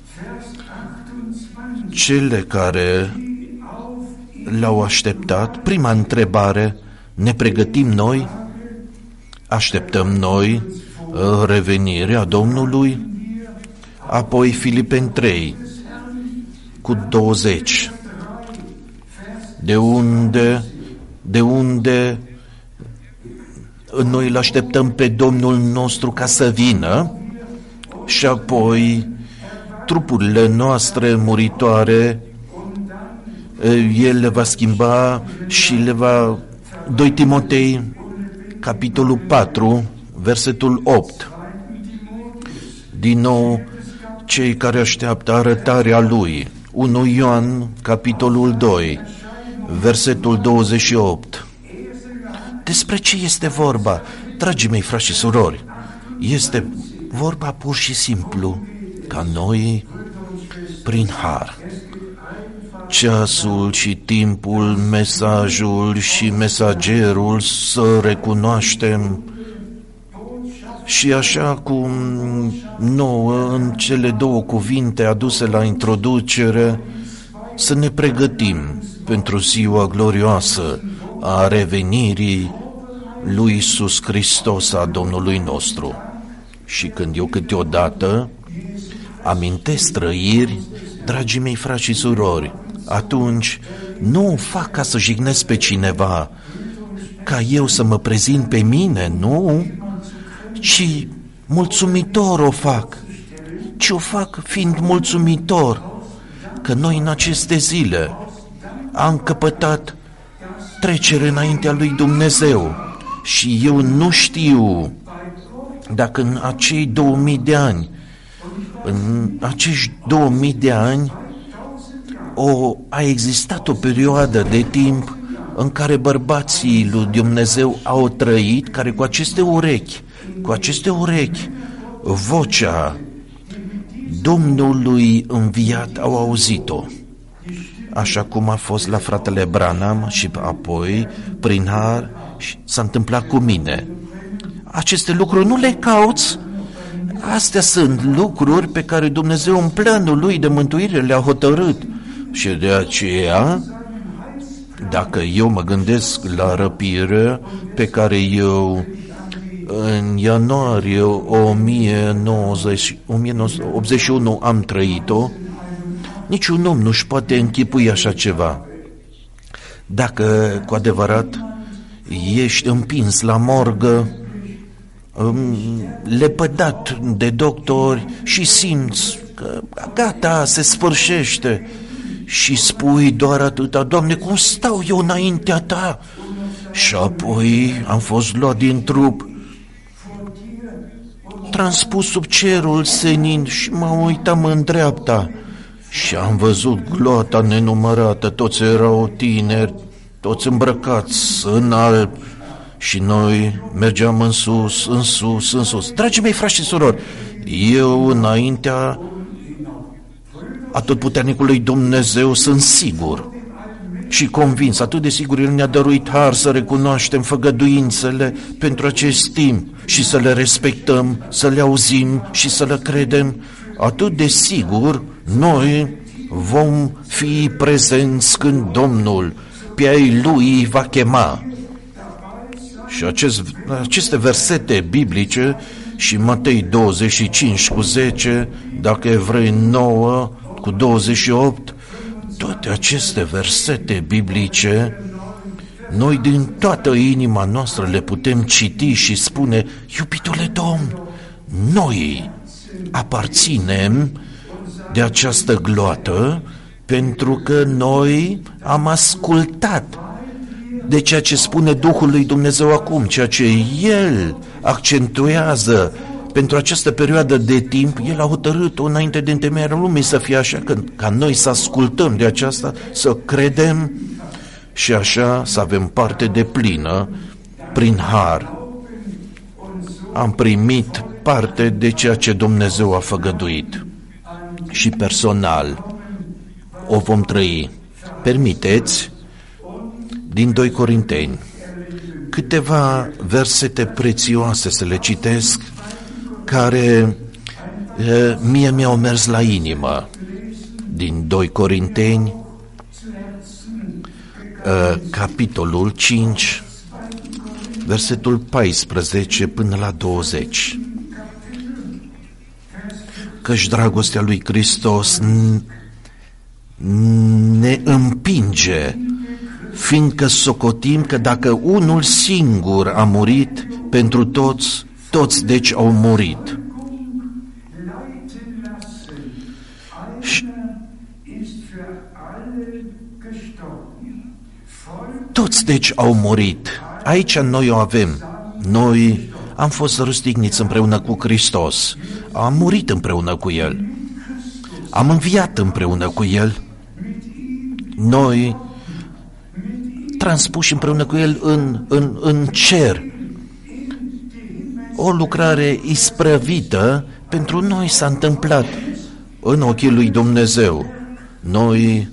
Cele care l-au așteptat, prima întrebare, ne pregătim noi? Așteptăm noi revenirea Domnului? Apoi Filipeni trei cu douăzeci. De unde, de unde noi îl așteptăm pe Domnul nostru ca să vină și apoi trupurile noastre muritoare El le va schimba și le va... doi Timotei, capitolul patru, versetul opt. Din nou, cei care așteaptă arătarea Lui. unu Ioan, capitolul doi, versetul douăzeci și opt. Despre ce este vorba, dragii mei frați și surori? Este vorba pur și simplu ca noi, prin har, ceasul și timpul, mesajul și mesagerul să recunoaștem Și așa cum nouă, în cele două cuvinte aduse la introducere, să ne pregătim pentru ziua glorioasă a revenirii lui Iisus Hristos, a Domnului nostru. Și când eu câteodată amintesc trăiri, dragii mei frați și surori, atunci nu o fac ca să jignesc pe cineva, ca eu să mă prezint pe mine, nu, ci mulțumitor o fac, ci o fac fiind mulțumitor că noi în aceste zile am căpătat trecere înaintea lui Dumnezeu și eu nu știu dacă în acei două mii de ani, în acești două mii de ani, o, a existat o perioadă de timp în care bărbații lui Dumnezeu au trăit, care cu aceste urechi, cu aceste urechi, vocea Domnului înviat au auzit-o, așa cum a fost la fratele Branham și apoi, prin har, s-a întâmplat cu mine. Aceste lucruri nu le cauți, astea sunt lucruri pe care Dumnezeu în planul Lui de mântuire le-a hotărât. Și de aceea, dacă eu mă gândesc la răpire pe care eu în ianuarie o mie nouă sute optzeci și unu am trăit-o, niciun om nu-și poate închipui așa ceva. Dacă cu adevărat ești împins la morgă, lepădat de doctori și simți că gata, se sfârșește și spui doar atâta: Doamne, cum stau eu înaintea Ta? Și apoi am fost luat din trup, transpus sub cerul senin și mă uitam în dreapta și am văzut gloata nenumărată, toți erau tineri, toți îmbrăcați în alb și noi mergeam în sus, în sus, în sus. Dragii mei frați și surori, eu înaintea atotputernicului Dumnezeu sunt sigur și convins, atât de sigur El ne-a dăruit har să recunoaștem făgăduințele pentru acest timp și să le respectăm, să le auzim și să le credem. Atât de sigur noi vom fi prezenți când Domnul pe ai Lui va chema. Și acest, aceste versete biblice și Matei douăzeci și cinci cu zece, dacă Evrei nouă cu douăzeci și opt, toate aceste versete biblice, noi din toată inima noastră le putem citi și spune: iubitule Domn, noi aparținem de această gloată pentru că noi am ascultat de ceea ce spune Duhul lui Dumnezeu acum, ceea ce El accentuează pentru această perioadă de timp. El a hotărât-o înainte de întemeierea lumii să fie așa, că, ca noi să ascultăm de aceasta, să credem și așa să avem parte de plină prin har. Am primit parte de ceea ce Dumnezeu a făgăduit și personal o vom trăi. Permiteți din doi Corinteni câteva versete prețioase să le citesc, care e, mie mi-au mers la inimă. Din doi Corinteni, e, capitolul cinci, versetul paisprezece până la douăzeci. Căci dragostea lui Hristos ne împinge, fiindcă socotim că dacă unul singur a murit pentru toți, toți deci au murit. Și toți deci au murit. Aici noi o avem. Noi am fost răstigniți împreună cu Hristos, am murit împreună cu El, am înviat împreună cu El, noi transpuși împreună cu El în, în, în cer. O lucrare isprăvită pentru noi s-a întâmplat în ochii lui Dumnezeu. Noi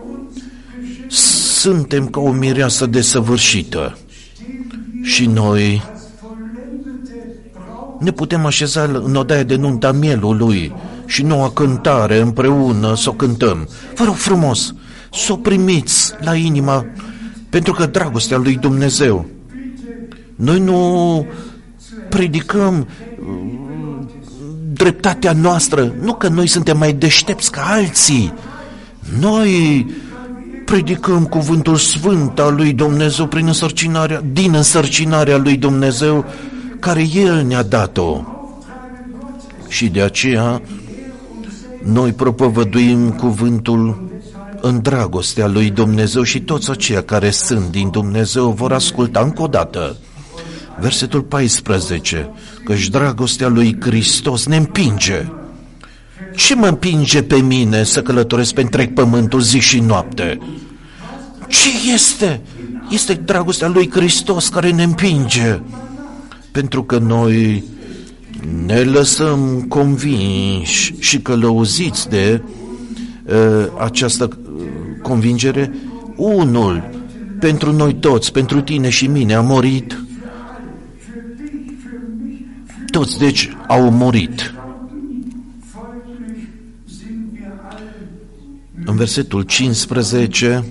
suntem ca o mireasă desăvârșită și noi ne putem așeza în odaia de nuntă a mielului și noua cântare împreună să o cântăm. Vă rog frumos să o primiți la inima, pentru că dragostea lui Dumnezeu. Noi nu predicăm dreptatea noastră, nu că noi suntem mai deștepți ca alții. Noi predicăm cuvântul sfânt al lui Dumnezeu prin însărcinarea, din însărcinarea lui Dumnezeu care El ne-a dat-o. Și de aceea noi propovăduim cuvântul în dragostea lui Dumnezeu și toți aceia care sunt din Dumnezeu vor asculta încă o dată. Versetul paisprezece, căci dragostea lui Hristos ne împinge. Ce mă împinge pe mine să călătoresc pe întreg pământul zi și noapte? Ce este? Este dragostea lui Hristos care ne împinge. Pentru că noi ne lăsăm convinși și călăuziți de uh, această convingere. Unul pentru noi toți, pentru tine și mine a murit. Toți deci au murit. În versetul cincisprezece,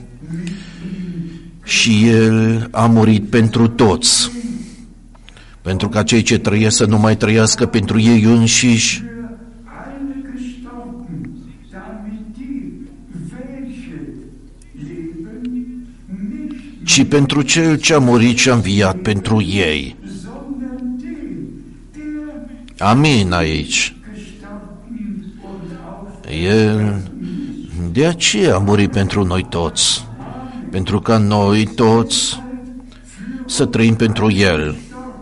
și El a murit pentru toți, pentru ca cei ce trăiesc să nu mai trăiască pentru ei înșiși, ci pentru Cel ce a murit și a înviat pentru ei. Amin aici. El de aceea a murit pentru noi toți, pentru ca noi toți să trăim pentru El.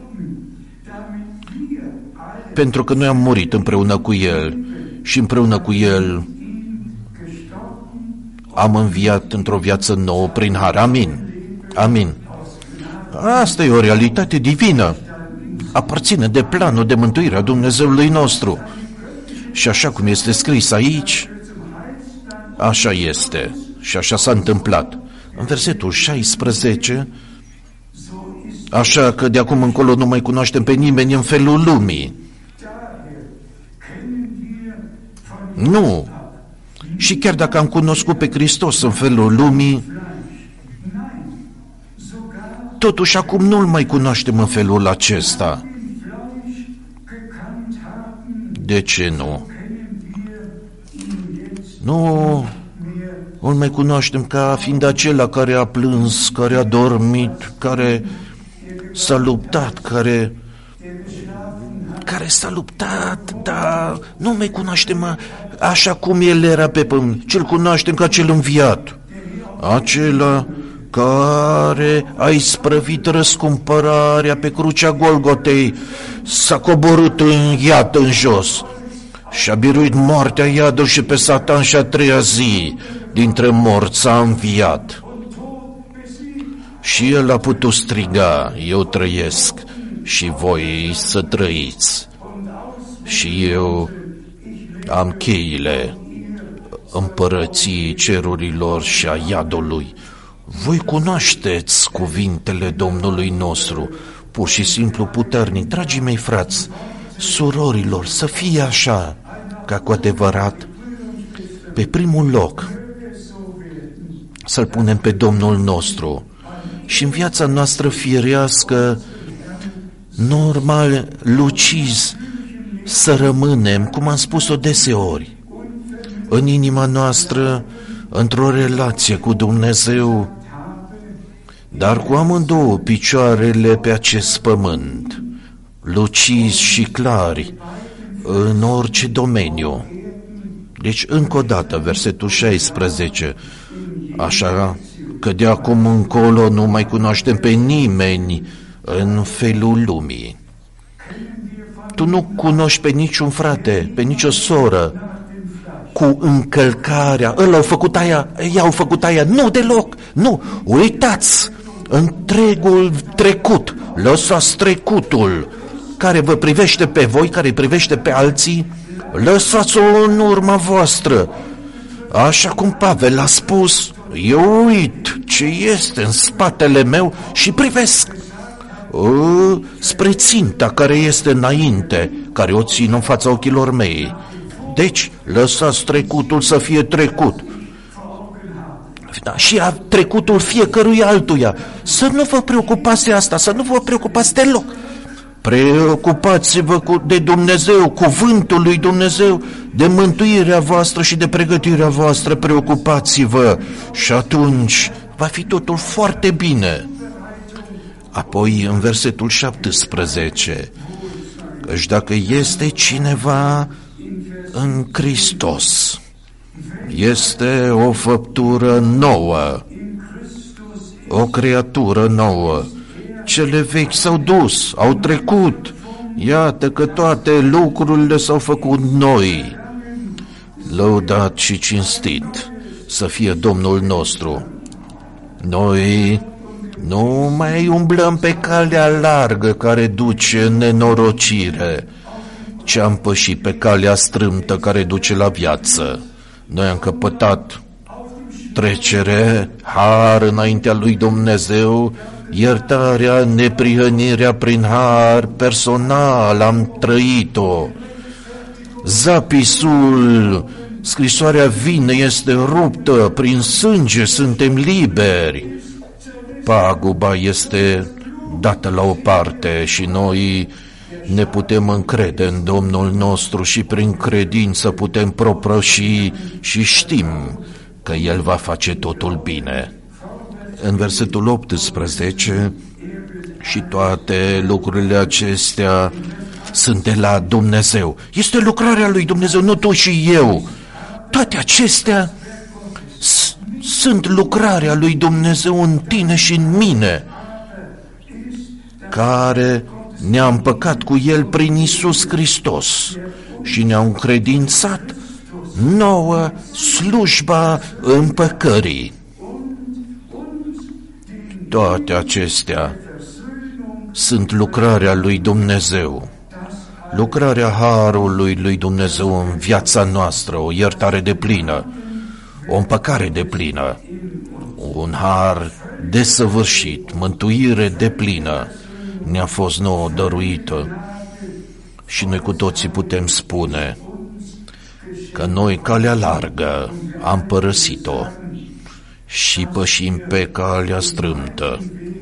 Pentru că noi am murit împreună cu El și împreună cu El am înviat într-o viață nouă prin har. Amin. Amin. Asta e o realitate divină. Aparține de planul de mântuire a Dumnezeului nostru. Și așa cum este scris aici, așa este și așa s-a întâmplat. În versetul șaisprezece, așa că de acum încolo nu mai cunoaștem pe nimeni în felul lumii. Nu. Și chiar dacă am cunoscut pe Hristos în felul lumii, totuși acum nu-L mai cunoaștem în felul acesta. De ce nu? Nu îl mai cunoaștem ca fiind acela care a plâns, care a dormit, care s-a luptat, care care s-a luptat, dar nu mai cunoaștem așa cum El era pe pământ, ci-L cunoaștem ca cel înviat, acela care a isprăvit răscumpărarea pe crucea Golgotei, s-a coborât în iad în jos și a biruit moartea, iadul și pe Satan și a treia zi dintre morți s-a înviat. Și El a putut striga, eu trăiesc și voi să trăiți. Și eu am cheile împărăției cerurilor și a iadului. Voi cunoașteți cuvintele Domnului nostru, pur și simplu puternic. Dragii mei frați, surorilor, să fie așa, ca cu adevărat, pe primul loc, să-L punem pe Domnul nostru și în viața noastră firească, normal, lucizi, să rămânem, cum am spus-o deseori, în inima noastră, într-o relație cu Dumnezeu, dar cu amândouă picioarele pe acest pământ, lucizi și clari, în orice domeniu. Deci, încă o dată, versetul șaisprezece, așa că de acum încolo nu mai cunoaștem pe nimeni în felul lumii. Tu nu cunoști pe niciun frate, pe nicio soră, cu încălcarea, ăla au făcut aia, ei au făcut aia, nu deloc, nu, uitați întregul trecut, lăsați trecutul care vă privește pe voi, care privește pe alții, lăsați-o în urma voastră, așa cum Pavel a spus, eu uit ce este în spatele meu și privesc spre ținta care este înainte, care o țin în fața ochilor mei. Deci, lăsați trecutul să fie trecut. Da, și a trecutul fiecărui altuia. Să nu vă preocupați de asta, să nu vă preocupați deloc. Preocupați-vă cu, de Dumnezeu, cuvântul lui Dumnezeu, de mântuirea voastră și de pregătirea voastră, preocupați-vă și atunci va fi totul foarte bine. Apoi în versetul șaptesprezece, căci dacă este cineva în Hristos, este o făptură nouă, o creatură nouă. Cele vechi s-au dus, au trecut. Iată că toate lucrurile s-au făcut noi. Lăudat și cinstit să fie Domnul nostru. Noi nu mai umblăm pe calea largă care duce în nenorocire, ci am pășit pe calea strâmtă care duce la viață. Noi am căpătat trecere, har înaintea lui Dumnezeu, iertarea, neprihănirea prin har personal, am trăit-o. Zapisul, scrisoarea vină este ruptă, prin sânge suntem liberi. Paguba este dată la o parte și noi ne putem încrede în Domnul nostru și prin credință putem propăși și știm că El va face totul bine. În versetul optsprezece, și toate lucrurile acestea sunt de la Dumnezeu. Este lucrarea lui Dumnezeu, nu tu și eu. Toate acestea sunt lucrarea lui Dumnezeu în tine și în mine, care ne-a împăcat cu El prin Iisus Hristos și ne-a încredințat nouă slujba împăcării. Toate acestea sunt lucrarea lui Dumnezeu, lucrarea harului lui Dumnezeu în viața noastră, o iertare deplină, o împăcare deplină, un har desăvârșit, mântuire deplină ne-a fost nouă dăruită. Și noi cu toții putem spune că noi calea largă am părăsit-o și pășim pe calea strâmtă.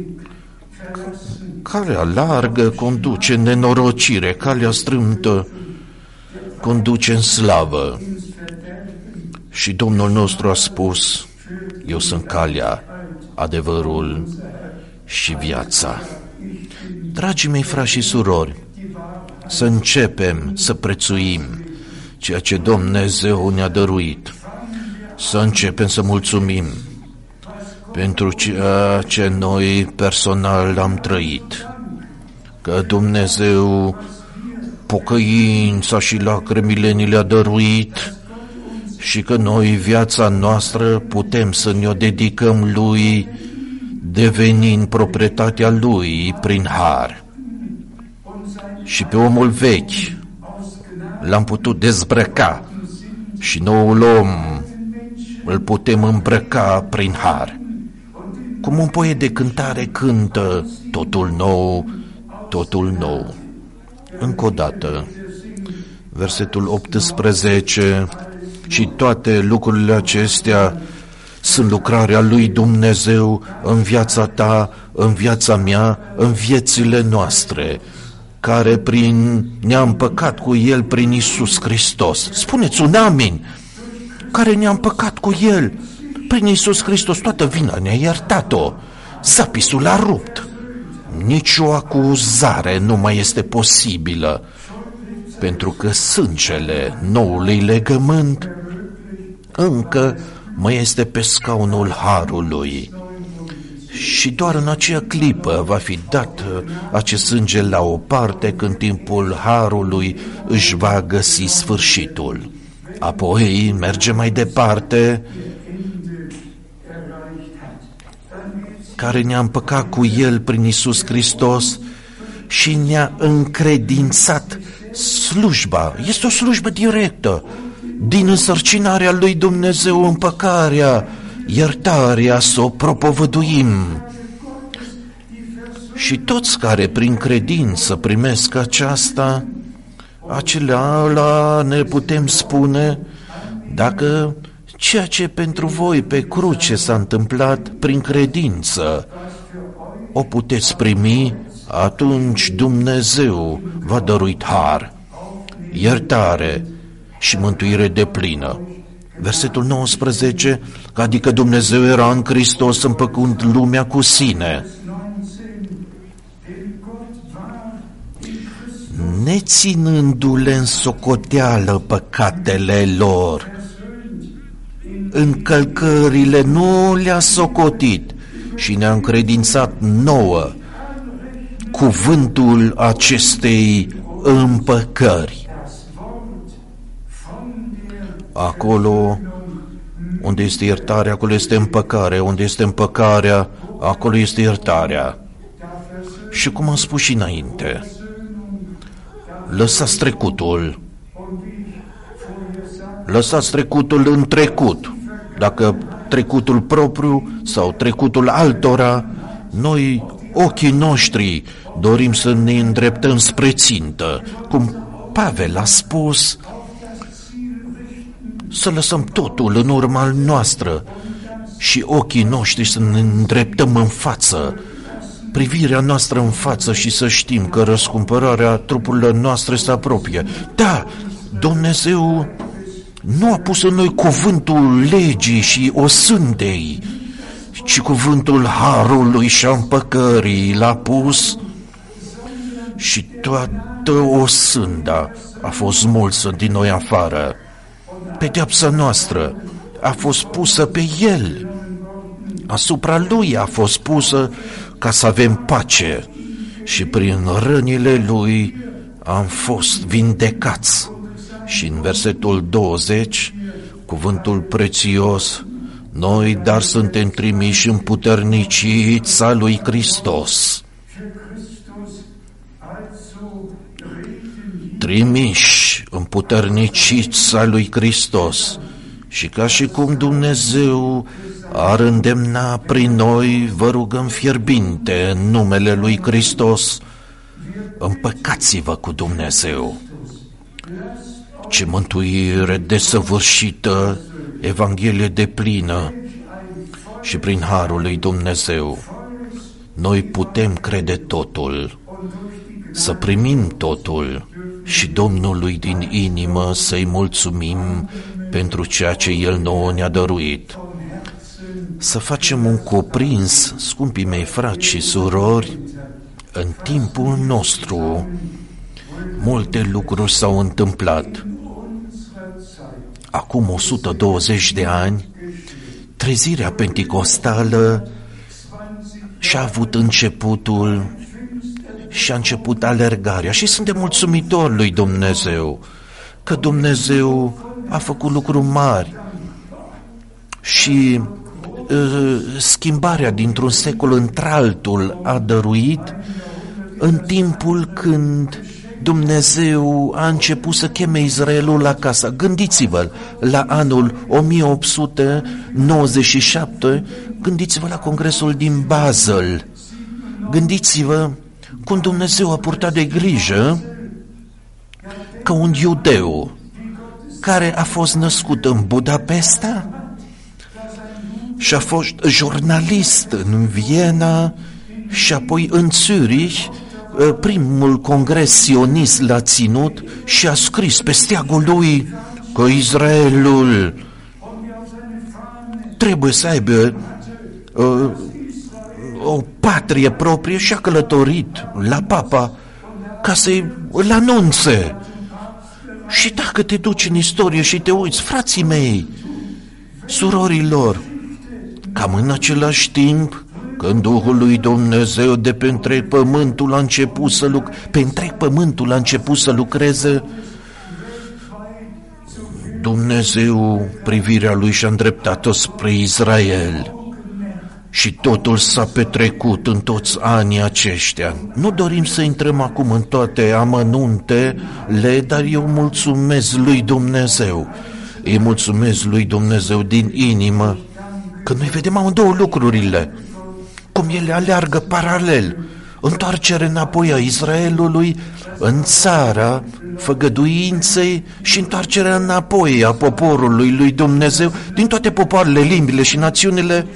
Calea largă conduce în nenorocire, calea strâmtă conduce în slavă. Și Domnul nostru a spus: eu sunt calea, adevărul și viața. Dragii mei frați și surori, să începem să prețuim ceea ce Dumnezeu ne-a dăruit, să începem să mulțumim pentru ceea ce noi personal am trăit, că Dumnezeu pocăința și lacrimile ni le-a dăruit și că noi viața noastră putem să ne-o dedicăm Lui, devenind proprietatea Lui prin har. Și pe omul vechi l-am putut dezbrăca și noul om îl putem îmbrăca prin har. Cum un poet de cântare cântă: totul nou, totul nou. Încă o dată, versetul optsprezece, și toate lucrurile acestea sunt lucrarea lui Dumnezeu în viața ta, în viața mea, în viețile noastre, care prin ne-a împăcat cu El prin Iisus Hristos. Spuneți un amin. Care ne-a împăcat cu El prin Iisus Hristos, toată vina ne-a iertat-o. Zapisul a rupt. Nici o acuzare nu mai este posibilă, pentru că sângele noului legământ încă mai este pe scaunul harului. Și doar în acea clipă va fi dat acest sânge la o parte, când timpul harului își va găsi sfârșitul. Apoi merge mai departe, care ne-a împăcat cu El prin Iisus Hristos și ne-a încredințat slujba. Este o slujbă directă, din însărcinarea lui Dumnezeu, împăcarea, iertarea, să o propovăduim. toți care prin credință primesc aceasta, acelea ne putem spune, dacă ceea ce pentru voi pe cruce s-a întâmplat prin credință o puteți primi, atunci Dumnezeu v-a dăruit har, iertare și mântuire deplină. Versetul nouăsprezece, adică Dumnezeu era în Hristos împăcând lumea cu sine, neținându-le în socoteală păcatele lor. Încălcările nu le-a socotit și ne-a încredințat nouă cuvântul acestei împăcări. Acolo unde este iertarea, acolo este împăcare. Unde este împăcarea, acolo este iertarea. Și cum am spus și înainte, lăsați trecutul. Lăsați trecutul în trecut. Dacă trecutul propriu sau trecutul altora, noi, ochii noștri, dorim să ne îndreptăm spre țintă. Cum Pavel a spus, să lăsăm totul în urma noastră și ochii noștri să ne îndreptăm în față, privirea noastră în față și să știm că răscumpărarea trupurilor noastre se apropie. Da, Dumnezeu nu a pus în noi cuvântul legii și osândei, ci cuvântul harului și a împăcării l-a pus și toată osânda a fost smulsă din noi afară. Pedeapsa noastră a fost pusă pe El, asupra Lui a fost pusă ca să avem pace și prin rănile Lui am fost vindecați. Și în versetul douăzeci, cuvântul prețios, noi dar suntem trimiși împuterniciți a lui Hristos. Trimiși împuterniciți a lui Hristos. Și ca și cum Dumnezeu ar îndemna prin noi, vă rugăm fierbinte în numele lui Hristos, împăcați-vă cu Dumnezeu. Ce mântuire desăvârșită, Evanghelie deplină și prin harul lui Dumnezeu noi putem crede totul, să primim totul și Domnului din inimă să-i mulțumim pentru ceea ce El nouă ne-a dăruit. Să facem un cuprins, scumpii mei frați și surori, în timpul nostru multe lucruri s-au întâmplat. Acum o sută douăzeci de ani, trezirea penticostală și-a avut începutul și a început alergarea și suntem mulțumitori lui Dumnezeu că Dumnezeu a făcut lucruri mari și uh, schimbarea dintr-un secol într-altul a dăruit în timpul când Dumnezeu a început să cheme Israelul la casă. Gândiți-vă la anul o mie opt sute nouăzeci și șapte, gândiți-vă la congresul din Basel, gândiți-vă cum Dumnezeu a purtat de grijă că un iudeu care a fost născut în Budapesta și a fost jurnalist în Viena și apoi în Zurich, primul congres sionist l-a ținut și a scris pe steagul lui că Israelul trebuie să aibă uh, o patrie proprie și a călătorit la papa ca să-i îl anunțe. Și dacă te duci în istorie și te uiți, frații mei, surorilor, cam în același timp, când Duhul lui Dumnezeu de pe întreg pământul a început să luc- pe întreg pământul a început să lucreze, Dumnezeu privirea lui și-a îndreptat-o spre Israel și totul s-a petrecut în toți anii aceștia. Nu dorim să intrăm acum în toate amănuntele, dar eu mulțumesc lui Dumnezeu. Îi mulțumesc lui Dumnezeu din inimă că noi vedem amândouă lucrurile, cum ele aleargă paralel. întoarcere înapoi a Israelului în țara făgăduinței și întoarcerea înapoi a poporului lui Dumnezeu din toate popoarele, limbile și națiunile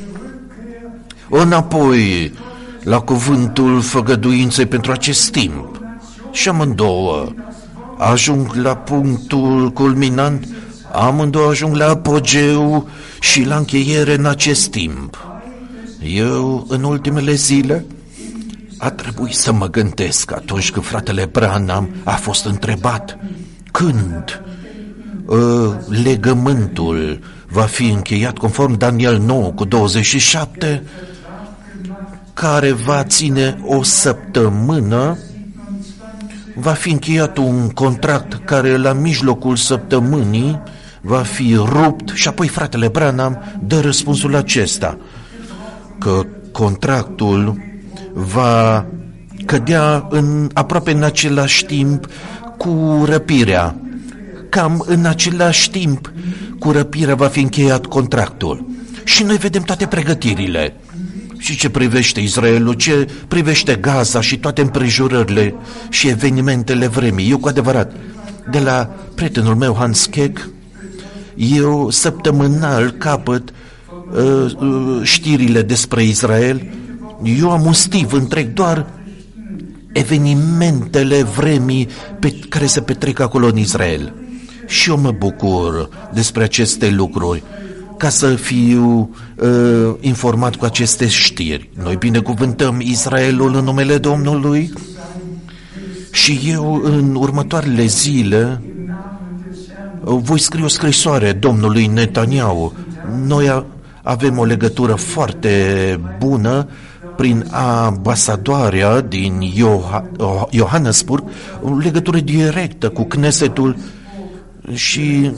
înapoi la cuvântul făgăduinței pentru acest timp. Și amândouă ajung la punctul culminant, amândouă ajung la apogeu și la încheiere în acest timp. Eu, în ultimele zile, a trebuit să mă gândesc atunci când fratele Branham a fost întrebat când uh, legământul va fi încheiat conform Daniel nouă cu douăzeci și șapte, care va ține o săptămână. Va fi încheiat un contract care la mijlocul săptămânii va fi rupt și apoi fratele Branham dă răspunsul acesta, că contractul va cădea în, aproape în același timp cu răpirea. Cam în același timp cu răpirea va fi încheiat contractul. Și noi vedem toate pregătirile. Și ce privește Israelul, ce privește Gaza și toate împrejurările și evenimentele vremii. Eu cu adevărat, de la prietenul meu Hans Keck, eu săptămânal capăt uh, uh, știrile despre Israel. Eu am un stiv întreg doar evenimentele vremii pe care se petrec acolo în Israel. Și eu mă bucur despre aceste lucruri, ca să fiu uh, informat cu aceste știri. Noi binecuvântăm Israelul în numele Domnului și eu în următoarele zile uh, voi scrie o scrisoare domnului Netanyahu. Noi a, avem o legătură foarte bună prin ambasadoarea din Johannesburg, o legătură directă cu Knesetul și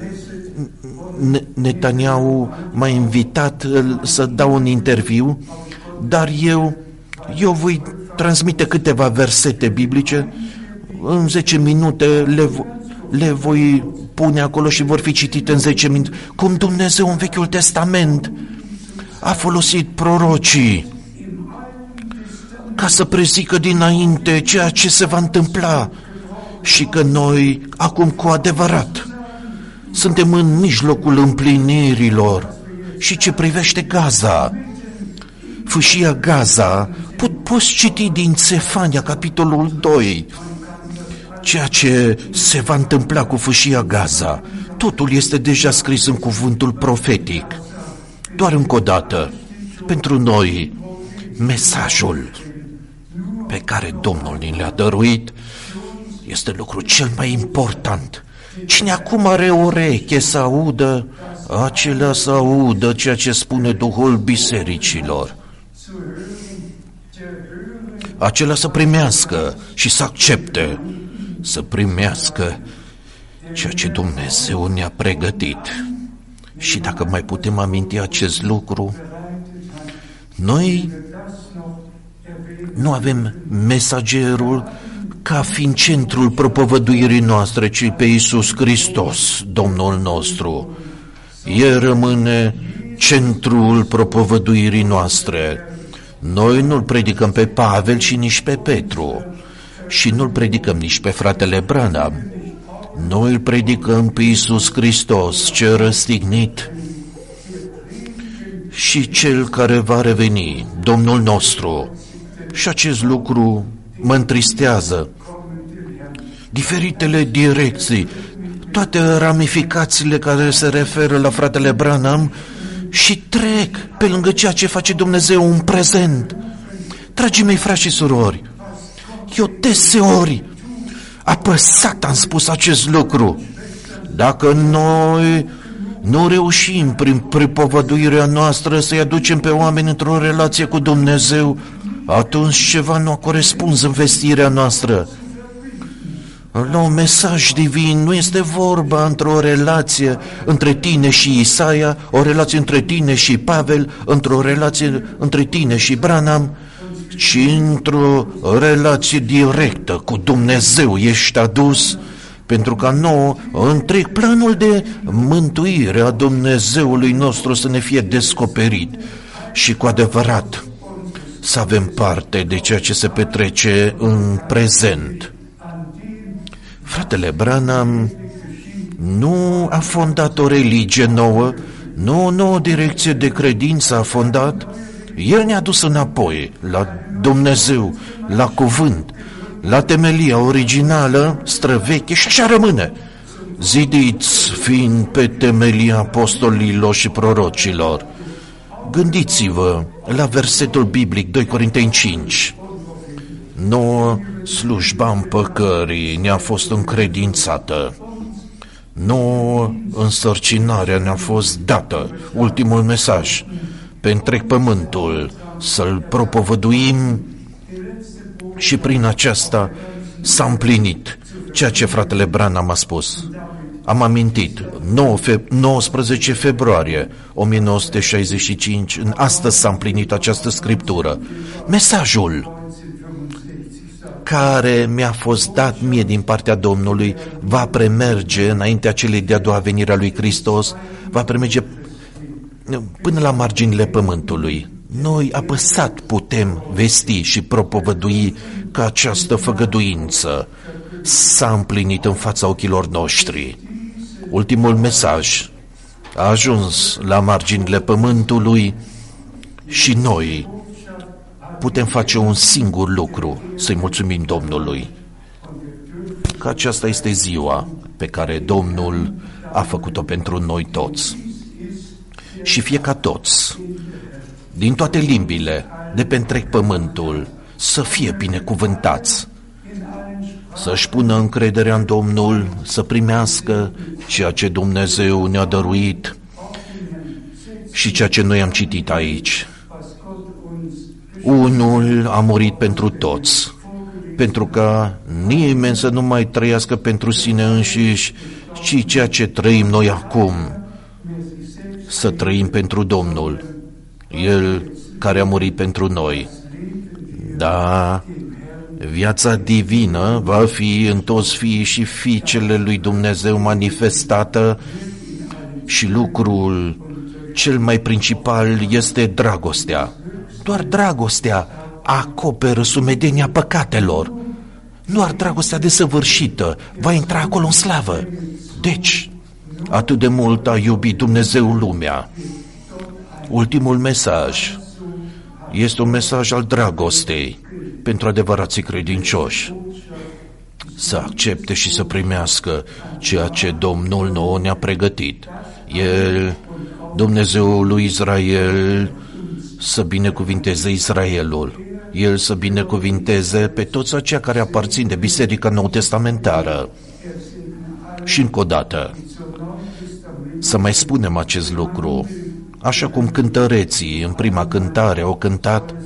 Netanyahu m-a invitat să dau un interviu, dar eu, eu voi transmite câteva versete biblice, în zece minute le, le voi pune acolo și vor fi citite în zece minute, cum Dumnezeu în Vechiul Testament a folosit prorocii ca să prezică dinainte ceea ce se va întâmpla și că noi, acum cu adevărat, suntem în mijlocul împlinirilor. Și ce privește Gaza, fâșia Gaza, pot, poți citi din Sefania, capitolul doi, ceea ce se va întâmpla cu fâșia Gaza. Totul este deja scris în cuvântul profetic. Doar încă o dată, pentru noi, mesajul pe care Domnul ni le-a dăruit este lucrul cel mai important. Cine acum are ureche să audă, acela să audă ceea ce spune Duhul bisericilor. Acela să primească și să accepte, să primească ceea ce Dumnezeu ne-a pregătit. Și dacă mai putem aminti acest lucru, noi nu avem mesagerul ca fiind centrul propovăduirii noastre, ci pe Iisus Hristos, Domnul nostru. El rămâne centrul propovăduirii noastre. Noi nu-L predicăm pe Pavel și nici pe Petru și nu-L predicăm nici pe fratele Branham. Noi îl predicăm pe Iisus Hristos, cel răstignit și cel care va reveni, Domnul nostru. Și acest lucru mă întristează. Diferitele direcții, toate ramificațiile care se referă la fratele Branham și trec pe lângă ceea ce face Dumnezeu în prezent. Dragii mei frați și surori, eu deseori apăsat am spus acest lucru. Dacă noi nu reușim prin pripovăduirea noastră să-i aducem pe oameni într-o relație cu Dumnezeu, atunci ceva nu a corespuns în vestirea noastră. La un mesaj divin nu este vorba într-o relație între tine și Isaia, o relație între tine și Pavel, într-o relație între tine și Branham, ci într-o relație directă cu Dumnezeu ești adus, pentru ca nouă întreg planul de mântuire a Dumnezeului nostru să ne fie descoperit și cu adevărat să avem parte de ceea ce se petrece în prezent. Fratele Branham nu a fondat o religie nouă, nu o nouă direcție de credință a fondat. El ne-a dus înapoi la Dumnezeu, la cuvânt, la temelia originală, străveche, și așa rămâne. Zidiți fiind pe temelia apostolilor și prorocilor. Gândiți-vă la versetul biblic doi Corinteni cinci. Nouă slujba împăcării ne-a fost încredințată. Nouă însărcinarea ne-a fost dată. Ultimul mesaj pe întreg pământul, să-l propovăduim, și prin aceasta s-a împlinit ceea ce fratele Branham a spus. Am amintit, nouăsprezece februarie o mie nouă sute șaizeci și cinci, în astăzi s-a împlinit această scriptură. Mesajul care mi-a fost dat mie din partea Domnului va premerge înaintea celei de-a doua venire a lui Hristos, va premerge până la marginile pământului. Noi apăsat putem vesti și propovădui că această făgăduință s-a împlinit în fața ochilor noștri. Ultimul mesaj a ajuns la marginile pământului și noi putem face un singur lucru, să-i mulțumim Domnului. Că aceasta este ziua pe care Domnul a făcut-o pentru noi toți. Și fie ca toți, din toate limbile, de pe întreg pământul, să fie binecuvântați, să-și pună încrederea în Domnul, să primească ceea ce Dumnezeu ne-a dăruit și ceea ce noi am citit aici. Unul a murit pentru toți, pentru ca nimeni să nu mai trăiască pentru sine înșiși, ci ceea ce trăim noi acum, să trăim pentru Domnul, El care a murit pentru noi. Da, viața divină va fi în toți fiii și fiicele lui Dumnezeu manifestată și lucrul cel mai principal este dragostea. Doar dragostea acoperă sumedenia păcatelor. Doar dragostea desăvârșită va intra acolo în slavă. Deci, atât de mult a iubit Dumnezeu lumea. Ultimul mesaj este un mesaj al dragostei pentru adevărații credincioși. Să accepte și să primească ceea ce Domnul nouă ne-a pregătit. El, Dumnezeul lui Israel, să binecuvinteze Israelul. El să binecuvinteze pe toți aceia care aparțin de Biserica Nou-Testamentară. Și încă o dată, să mai spunem acest lucru, așa cum cântăreții în prima cântare au cântat,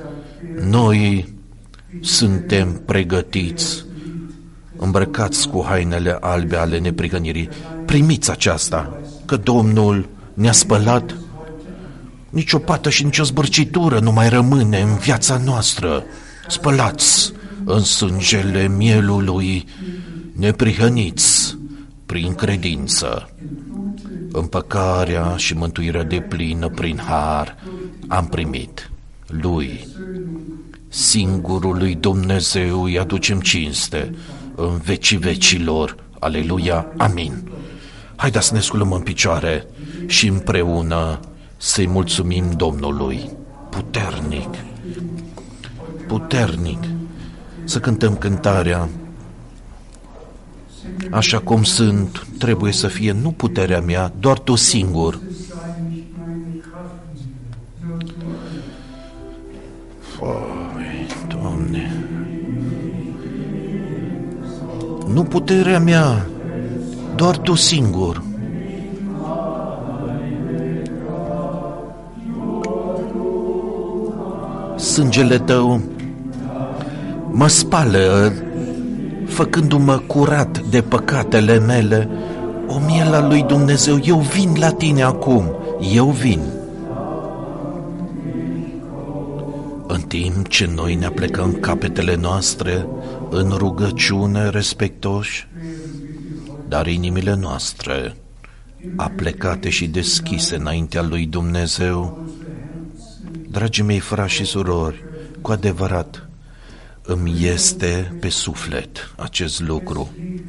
noi suntem pregătiți, îmbrăcați cu hainele albe ale neprihănirii. Primiți aceasta, că Domnul ne-a spălat. Nici o pată și nici o zbârcitură nu mai rămâne în viața noastră. Spălați în sângele mielului, neprihăniți prin credință. Împăcarea și mântuirea deplină prin har am primit. Lui, singurului Dumnezeu, îi aducem cinste în vecii vecilor. Aleluia, amin. Haideți să ne sculăm în picioare și împreună să-i mulțumim Domnului. Puternic, puternic, să cântăm cântarea. Așa cum sunt, trebuie să fie nu puterea mea, doar Tu singur. Oi, Doamne, nu puterea mea, doar Tu singur. Sângele Tău mă spală, făcându-mă curat de păcatele mele. O miela lui Dumnezeu, eu vin la Tine acum, eu vin. În timp ce noi ne aplecăm capetele noastre în rugăciune respectoși, dar inimile noastre aplecate și deschise înaintea lui Dumnezeu, dragii mei frați și surori, cu adevărat îmi este pe suflet acest lucru,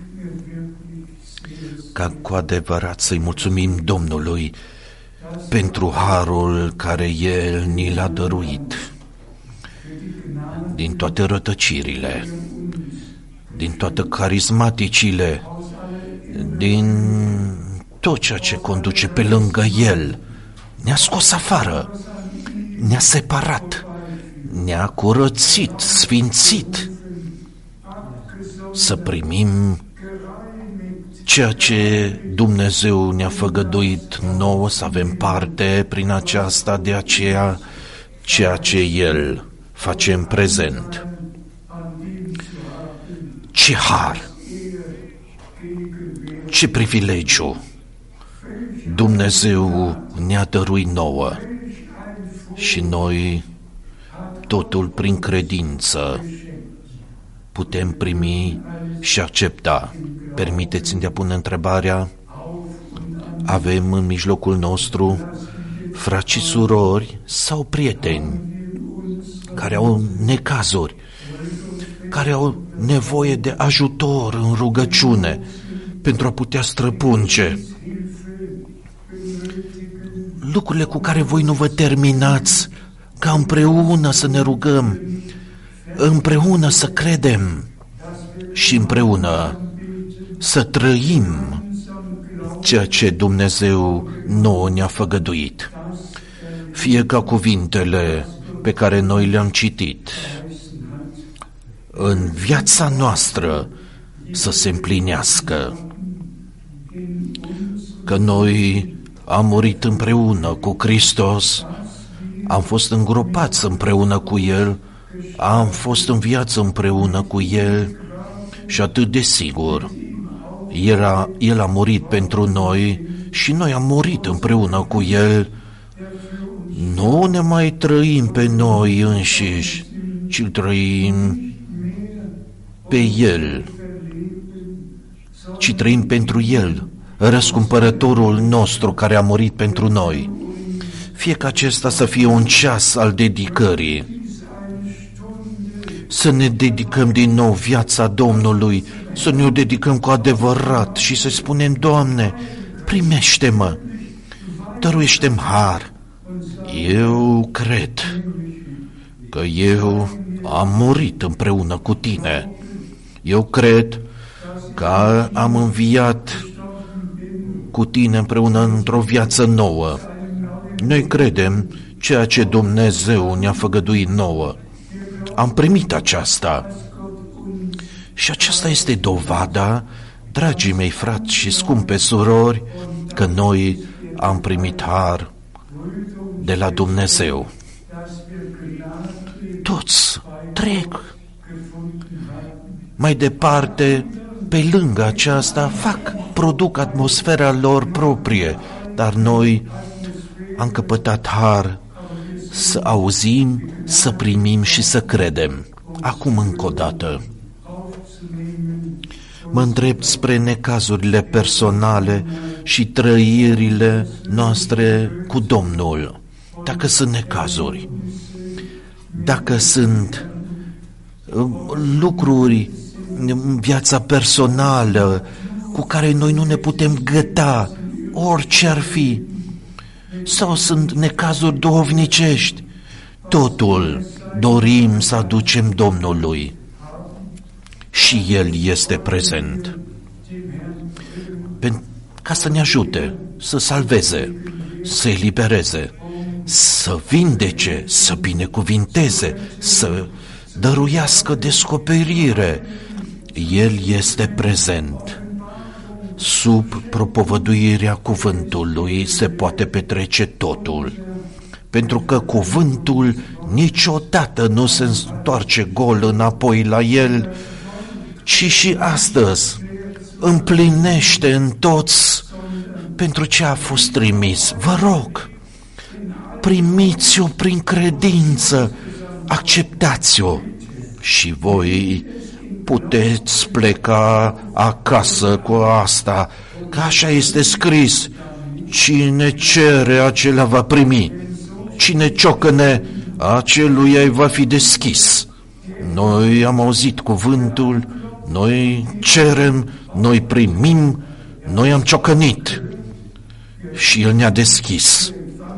ca cu adevărat să-i mulțumim Domnului pentru harul care El ni l-a dăruit, din toate rătăcirile, din toate carismaticile, din tot ceea ce conduce pe lângă El. Ne-a scos afară, ne-a separat, ne-a curățit, sfințit, să primim ceea ce Dumnezeu ne-a făgăduit nouă, să avem parte prin aceasta, de aceea ceea ce El face în prezent. Ce har, ce privilegiu Dumnezeu ne-a dăruit nouă și noi totul prin credință putem primi și accepta. Permiteți-mi de a pune întrebarea: avem în mijlocul nostru frați și surori sau prieteni care au necazuri, care au nevoie de ajutor în rugăciune pentru a putea străpunge lucrurile cu care voi nu vă terminați, ca împreună să ne rugăm, împreună să credem și împreună să trăim ceea ce Dumnezeu nouă ne-a făgăduit. Fie ca cuvintele pe care noi le-am citit în viața noastră să se împlinească, că noi am murit împreună cu Hristos, am fost îngropați împreună cu El, am fost în viață împreună cu El și atât de sigur, El a, El a murit pentru noi și noi am murit împreună cu El. Nu ne mai trăim pe noi înșiși, ci îl trăim pe El, ci trăim pentru El, răscumpărătorul nostru care a murit pentru noi. Fie ca acesta să fie un ceas al dedicării, să ne dedicăm din nou viața Domnului, să ne o dedicăm cu adevărat și să spunem: Doamne, primește-mă, dăruiește-mi har. Eu cred că eu am murit împreună cu Tine. Eu cred că am înviat cu Tine împreună într-o viață nouă. Noi credem ceea ce Dumnezeu ne-a făgăduit nouă. Am primit aceasta. Și aceasta este dovada, dragii mei frați și scumpe surori, că noi am primit har de la Dumnezeu. Toți trec mai departe, pe lângă aceasta, fac, produc atmosfera lor proprie, dar noi am căpătat har să auzim, să primim și să credem. Acum încă o dată mă îndrept spre necazurile personale și trăirile noastre cu Domnul. Dacă sunt necazuri, dacă sunt lucruri în viața personală cu care noi nu ne putem găta, orice ar fi, sau sunt necazuri duhovnicești, totul dorim să aducem Domnului și El este prezent ca să ne ajute, să salveze, să elibereze, să vindece, să binecuvinteze, să dăruiască descoperire. El este prezent. Sub propovăduirea cuvântului se poate petrece totul, pentru că cuvântul niciodată nu se întoarce gol înapoi la el, ci și astăzi împlinește în toți pentru ce a fost trimis. Vă rog, primiți-o prin credință, acceptați-o și voi puteți pleca acasă cu asta, că așa este scris: cine cere, acela va primi, cine ciocăne, aceluia îi va fi deschis. Noi am auzit cuvântul, noi cerem, noi primim, noi am ciocănit și El ne-a deschis.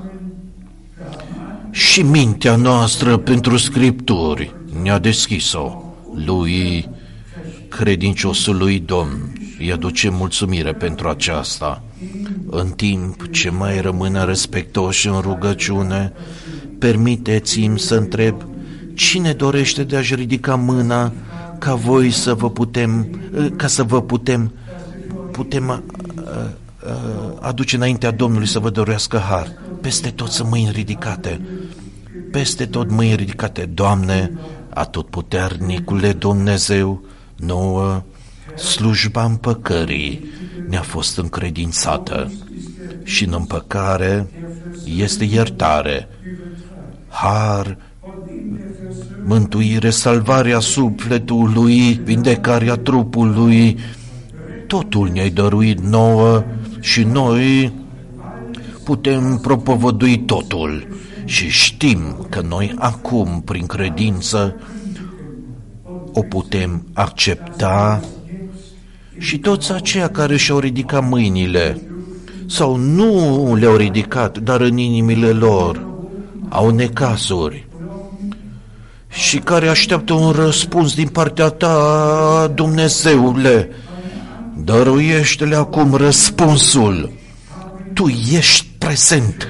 Și mintea noastră pentru Scripturi ne-a deschis-o lui credinciosului Domn. Îi aduce mulțumire pentru aceasta. În timp ce mai rămâne respectoși în rugăciune, permiteți-mi să întreb, cine dorește de a-și ridica mâna ca voi să vă putem, ca să vă putem, putem aduce înaintea Domnului să vă dorească har? Peste tot sunt mâini ridicate, peste tot mâini ridicate. Doamne, atotputernicule Dumnezeu, nouă slujba împăcării ne-a fost încredințată și în împăcare este iertare, har, mântuire, salvarea sufletului, vindecarea trupului. Totul ne-ai dăruit nouă și noi putem propovădui totul și știm că noi acum, prin credință, o putem accepta. Și toți aceia care și-au ridicat mâinile sau nu le-au ridicat, dar în inimile lor au necazuri și care așteaptă un răspuns din partea ta, Dumnezeule, dăruiește-le acum răspunsul. Tu ești prezent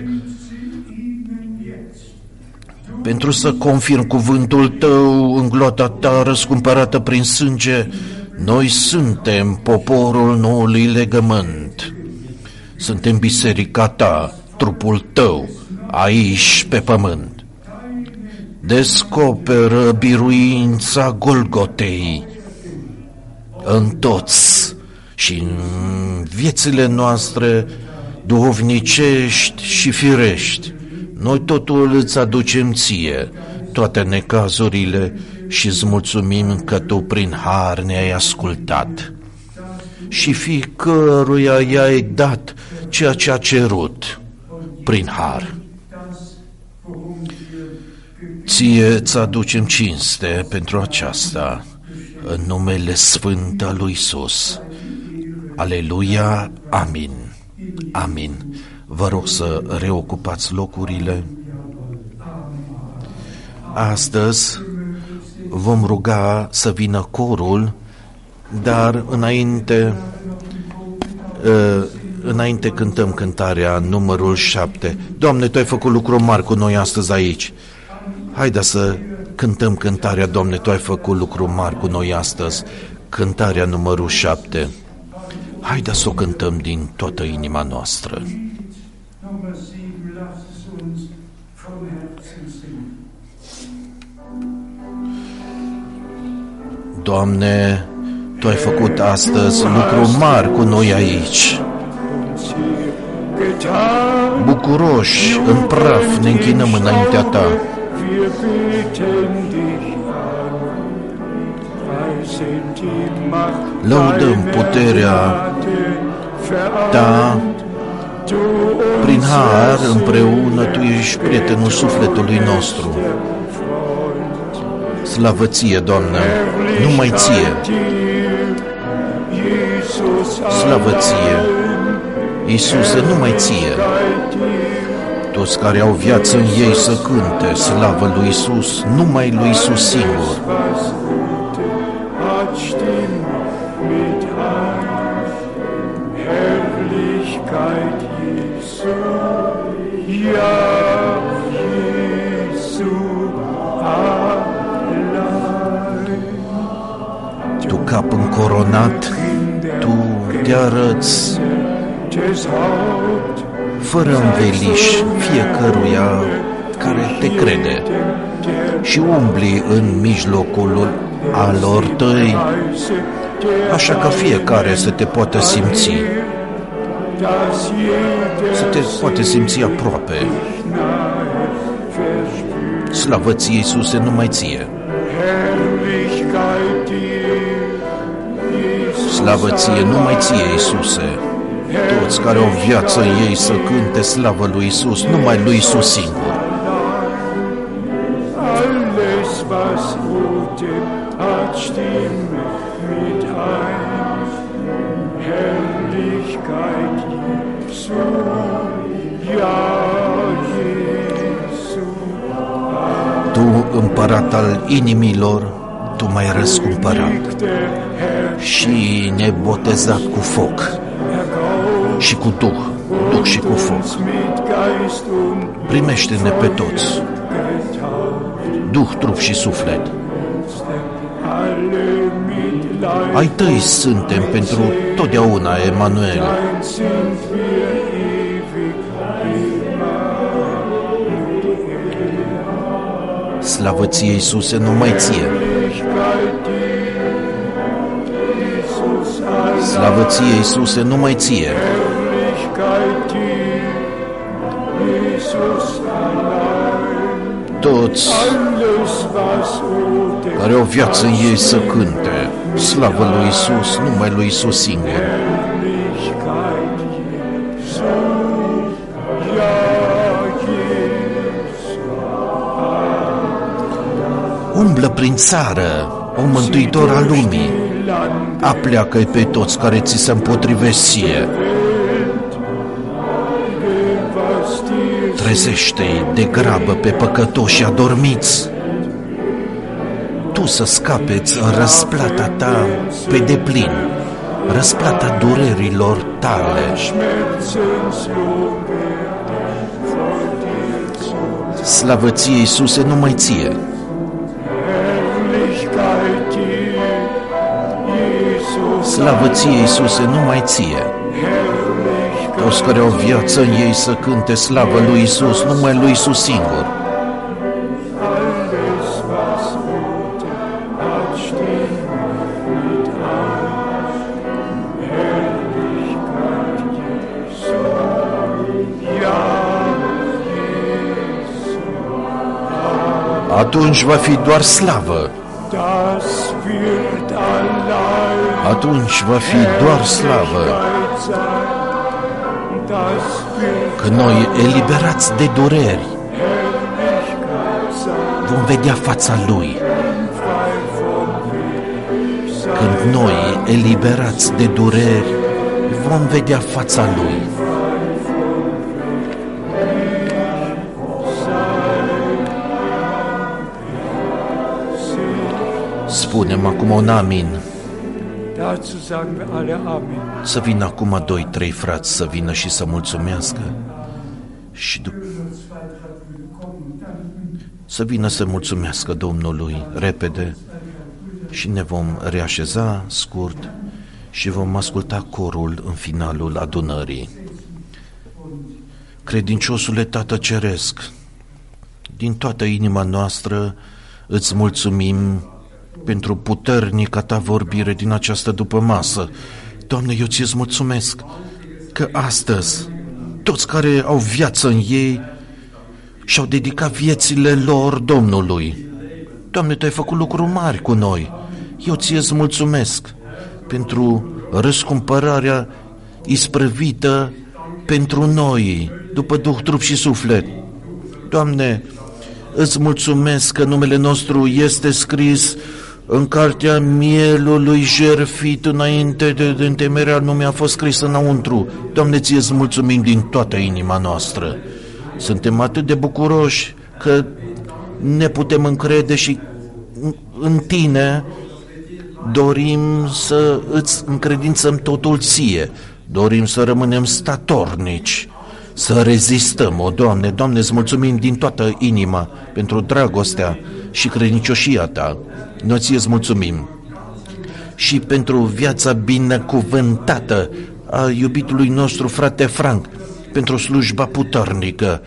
pentru să confirm cuvântul tău în gloata ta răscumpărată prin sânge. Noi suntem poporul noului legământ. Suntem biserica ta, trupul tău, aici pe pământ. Descoperă biruința Golgotei în toți și în viețile noastre duhovnicești și firești. Noi totul îți aducem ție, toate necazurile, și îți mulțumim că tu prin har ne-ai ascultat și fiecăruia i-ai dat ceea ce a cerut prin har. Ție îți aducem cinste pentru aceasta în numele sfânt al lui Iisus. Aleluia, amin, amin. Vă rog să reocupați locurile. Astăzi vom ruga să vină corul, dar înainte, înainte cântăm cântarea numărul șapte. Doamne, Tu ai făcut lucruri mari cu noi astăzi aici. Haideți să cântăm cântarea, Doamne, Tu ai făcut lucruri mari cu noi astăzi, cântarea numărul șapte. Haideți să o cântăm din toată inima noastră. Doamne, Tu ai făcut astăzi lucruri mari cu noi aici. Bucuroși, în praf, ne închinăm înaintea Ta. Lăudăm puterea Ta. Prin har, împreună, Tu ești prietenul sufletului nostru. Slavă Ție, Doamnă, numai Ție. Slavă Ție, Iisuse, numai Ție. Toți care au viață în ei să cânte slavă lui Iisus, numai lui Iisus singur. Tu, cap încoronat, Tu te arăți fără înveliș fiecăruia care te crede și umbli în mijlocul alor Tăi, așa că fiecare să te poată simți, să te poate simți aproape. Slavă Ție, Iisuse, numai Ție. Slavă Ție, numai Ție, Iisuse. Toți care au viață în ei să cânte slavă lui Iisus, numai lui Iisus singur. Tu, împărat al inimilor, Tu m-ai răscumpărat și ne-ai botezat cu foc și cu Duh, Duh și cu foc. Primește-ne pe toți, Duh, trup și suflet. Ai Tăi suntem pentru totdeauna, Emanuel. Slavă Ție, Iisuse, numai Ție. Slavă Ție, Iisuse, numai Ție. Toți care au viață în ei să cânte slavă lui Iisus, numai lui Iisus singur. Umblă prin țară, o mântuitor al lumii, apleacă-i pe toți care ți se împotrivesc ție. Trezește-i de grabă pe păcătoși adormiți, Tu să scapeți în răsplata Ta pe deplin, răsplata durerilor Tale. Slavă Ție, Iisuse, numai Ție. Slavă Ție, Iisuse, numai Ție. Toți care au viață în ei să cânte slavă lui Iisus, numai lui Iisus singur. Atunci va fi doar slavă. Atunci va fi doar slavă. Că noi, eliberați de dureri, vom vedea fața Lui. Când noi, eliberați de dureri, vom vedea fața Lui. Spunem acum un amin. Să vină acum doi, trei frați să vină și să mulțumească și după să vină să mulțumească Domnului repede și ne vom reașeza scurt și vom asculta corul în finalul adunării. Credinciosule Tată Ceresc, din toată inima noastră îți mulțumim pentru puternica Ta vorbire din această dupămasă. Doamne, eu Ți-ți mulțumesc că astăzi toți care au viață în ei și-au dedicat viețile lor Domnului. Doamne, Tu ai făcut lucruri mari cu noi. Eu Ți-ți mulțumesc pentru răscumpărarea isprăvită pentru noi, după Duh, trup și suflet. Doamne, îți mulțumesc că numele nostru este scris în cartea mielului jertfit înainte de, de întemeierea lumii, a fost scris înăuntru. Doamne, Ție-ți mulțumim din toată inima noastră. Suntem atât de bucuroși că ne putem încrede și în Tine dorim să îți încredințăm totul Ție. Dorim să rămânem statornici, să rezistăm, o Doamne. Doamne, îți mulțumim din toată inima pentru dragostea și credincioșia Ta. Noi Ție-ți mulțumim și pentru viața binecuvântată a iubitului nostru frate Frank, pentru slujba puternică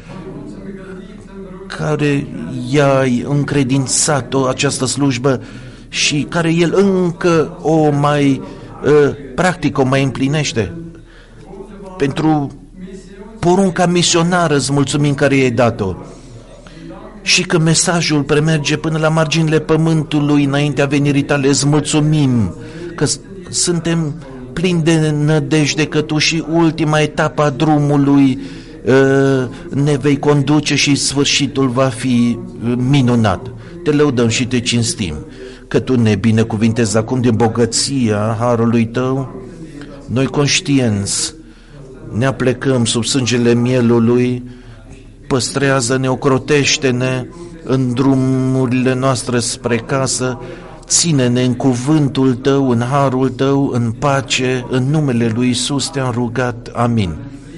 care i-ai încredințat-o această slujbă și care el încă o mai uh, practică, o mai împlinește. Pentru porunca misionară îți mulțumim care i-ai dat-o. Și că mesajul premerge până la marginile pământului înaintea venirii Tale, îți mulțumim că suntem plini de nădejde că Tu și ultima etapă a drumului ne vei conduce și sfârșitul va fi minunat. Te lăudăm și Te cinstim că Tu ne binecuvintezi acum din bogăția harului Tău. Noi conștienți ne aplecăm sub sângele mielului, păstrează-ne, ocrotește-ne în drumurile noastre spre casă, ține-ne în cuvântul Tău, în harul Tău, în pace, în numele lui Iisus Te-am rugat. Amin.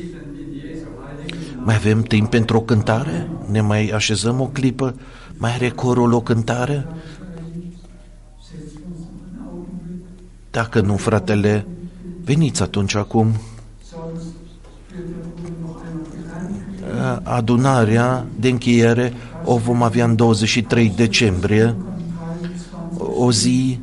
Mai avem timp pentru o cântare? Ne mai așezăm o clipă? Mai are corul o cântare? Dacă nu, fratele, veniți atunci acum. Adunarea de încheiere o vom avea în douăzeci și trei decembrie, o zi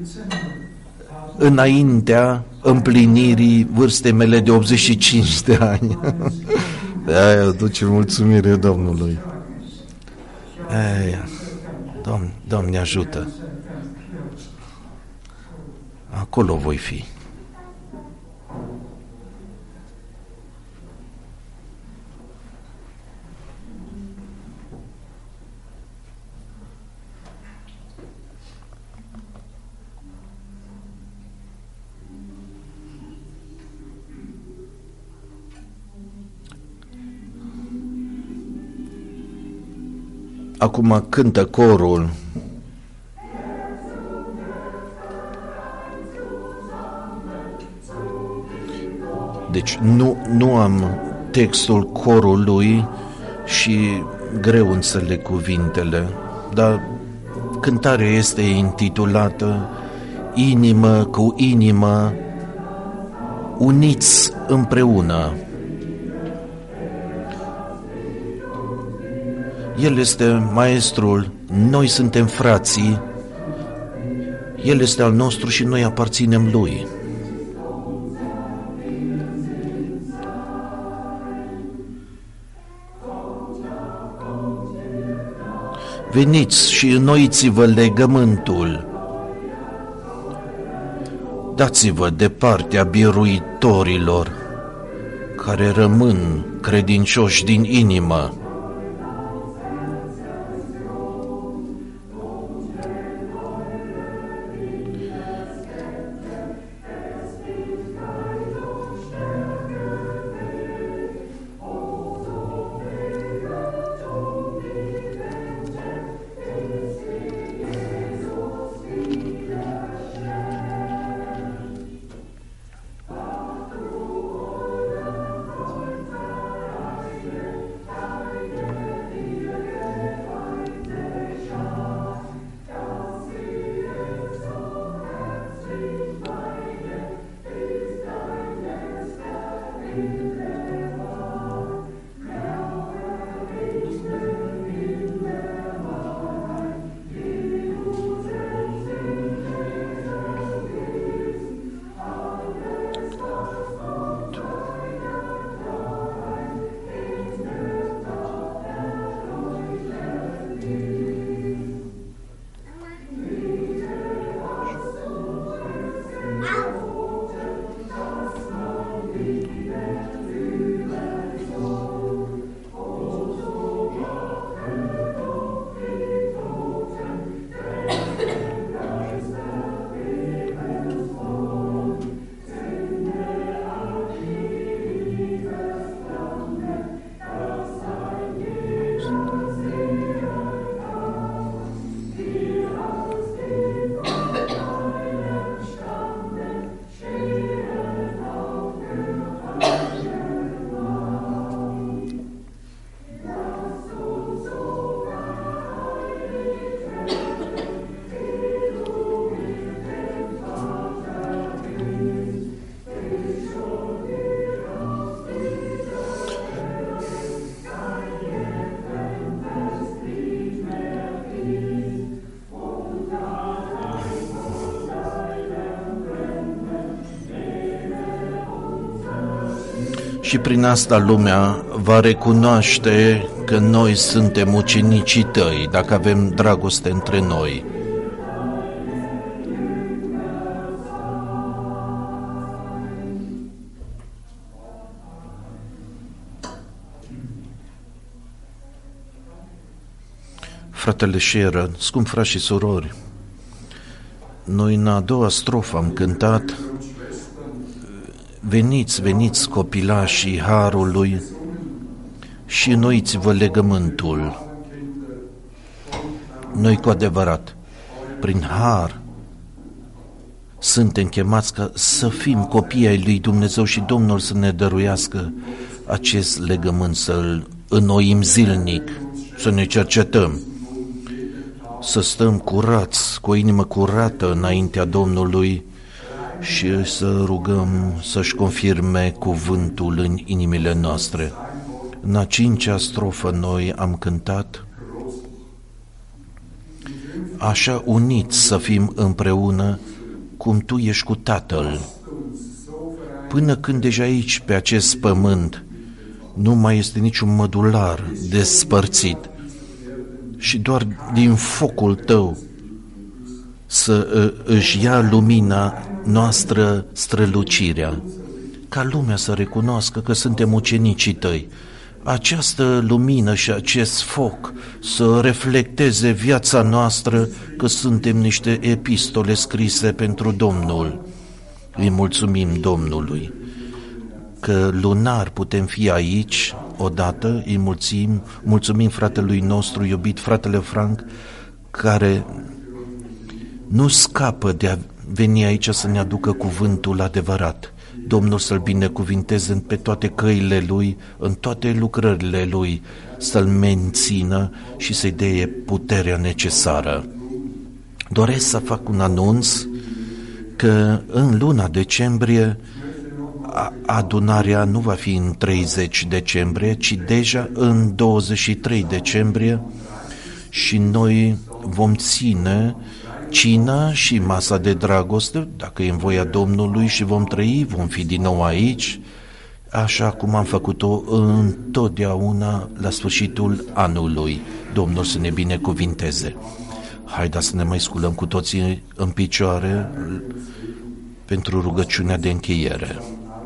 înaintea împlinirii vârstei mele de optzeci și cinci de ani. De-aia duce mulțumire Domnului. Aia. Domn, Doamne ajută. Acolo voi fi. Acum cântă corul. Deci nu, nu am textul corului și greu înțeleg cuvintele, dar cântarea este intitulată Inimă cu inimă, uniți împreună. El este maestrul, noi suntem frații, El este al nostru și noi aparținem Lui. Veniți și înnoiți-vă legământul, dați-vă de partea biruitorilor care rămân credincioși din inimă. Și prin asta lumea va recunoaște că noi suntem ucenicii Tăi, dacă avem dragoste între noi. Fratele Sheeran, scump frați și surori, Noi în a doua strofă am cântat: veniți, veniți copilașii harului și înnoiți-vă legământul. Noi cu adevărat, prin har, suntem chemați ca să fim copii ai lui Dumnezeu și Domnul să ne dăruiască acest legământ, să-l înnoim zilnic, să ne cercetăm, să stăm curați, cu o inimă curată înaintea Domnului și să rugăm să-și confirme cuvântul în inimile noastre. În a cincea strofă noi am cântat: așa uniți să fim împreună cum Tu ești cu Tatăl, până când deja aici, pe acest pământ, nu mai este niciun mădular despărțit și doar din focul Tău să își ia lumina noastră strălucirea, ca lumea să recunoască că suntem ucenicii Tăi. Această lumină și acest foc să reflecteze viața noastră, că suntem niște epistole scrise pentru Domnul. Îi mulțumim Domnului că lunar putem fi aici odată. Îi mulțumim, mulțumim fratelui nostru iubit, fratele Frank, care nu scapă de a veni aici să ne aducă cuvântul adevărat. Domnul să-l binecuvinteze pe toate căile lui, în toate lucrările lui, să-l mențină și să-i dea puterea necesară. Doresc să fac un anunț că în luna decembrie adunarea nu va fi în treizeci decembrie, ci deja în douăzeci și trei decembrie, și noi vom ține cina și masa de dragoste, dacă e în voia Domnului, și vom trăi, vom fi din nou aici, așa cum am făcut-o întotdeauna la sfârșitul anului. Domnul să ne binecuvinteze. Haideți să ne mai sculăm cu toții în picioare pentru rugăciunea de încheiere.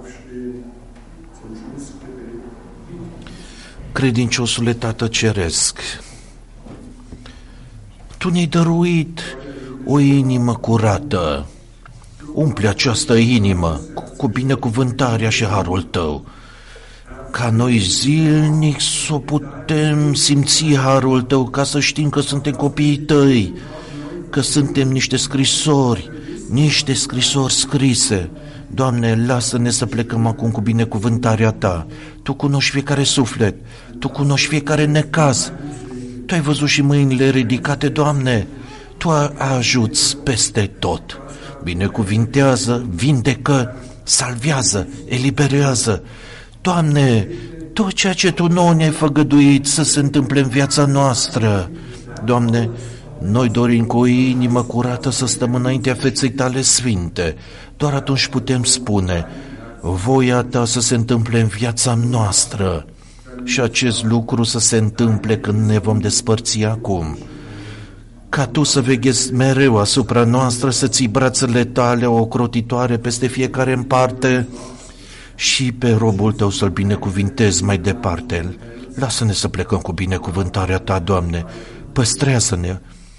Credinciosule Tată Ceresc, Tu ne-ai dăruit o inimă curată. Umple această inimă cu binecuvântarea și harul Tău, ca noi zilnic să putem simți harul Tău, ca să știm că suntem copiii Tăi, că suntem niște scrisori, niște scrisori scrise. Doamne, lasă-ne să plecăm acum cu binecuvântarea Ta. Tu cunoști fiecare suflet, Tu cunoști fiecare necaz. Tu ai văzut și mâinile ridicate, Doamne. Tu ajuți peste tot. Binecuvintează, vindecă, salvează, eliberează. Doamne, tot ceea ce Tu nouă ne-ai făgăduit să se întâmple în viața noastră. Doamne, noi dorim cu o inimă curată să stăm înaintea feței Tale sfinte. Doar atunci putem spune: voia Ta să se întâmple în viața noastră. Și acest lucru să se întâmple când ne vom despărți acum. Ca Tu să veghezi mereu asupra noastră, să ții brațele Tale ocrotitoare peste fiecare în parte și pe robul Tău să-l binecuvintezi mai departe. Lasă-ne să plecăm cu binecuvântarea Ta, Doamne. Păstrează-ne,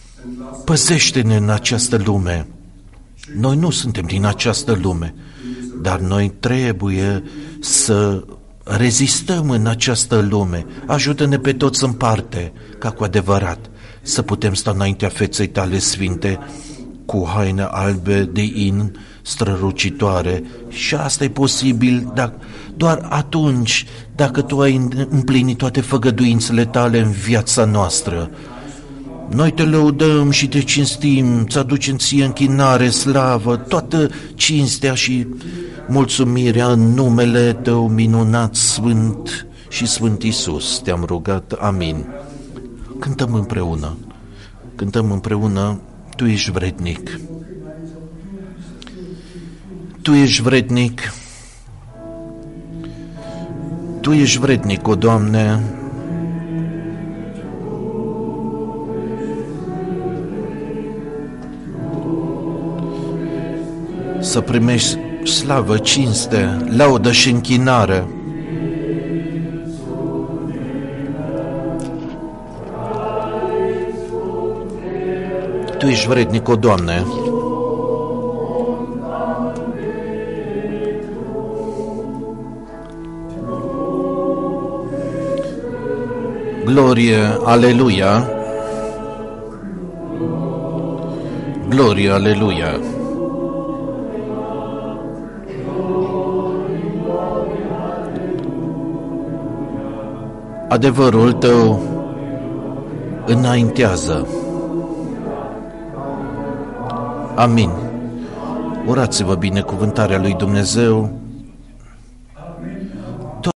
păzește-ne în această lume. Noi nu suntem din această lume, dar noi trebuie să rezistăm în această lume. Ajută-ne pe toți în parte, ca cu adevărat să putem sta înaintea feței Tale sfinte cu haine albe de in strălucitoare. Și asta e posibil dacă, doar atunci dacă Tu ai împlinit toate făgăduințele Tale în viața noastră. Noi Te lăudăm și Te cinstim, Ți aducem Ție închinare, slavă, toată cinstea și mulțumirea în numele Tău minunat, sfânt și sfânt Iisus. Te-am rugat, amin. Cântăm împreună, cântăm împreună: Tu ești vrednic. Tu ești vrednic. Tu ești vrednic, o Doamne. Să primești slavă, cinste, laudă și închinare. Tu ești vrednic, o Doamne. Glorie, aleluia! Glorie, aleluia! Adevărul tău înaintează. Amin. Urați-vă binecuvântarea lui Dumnezeu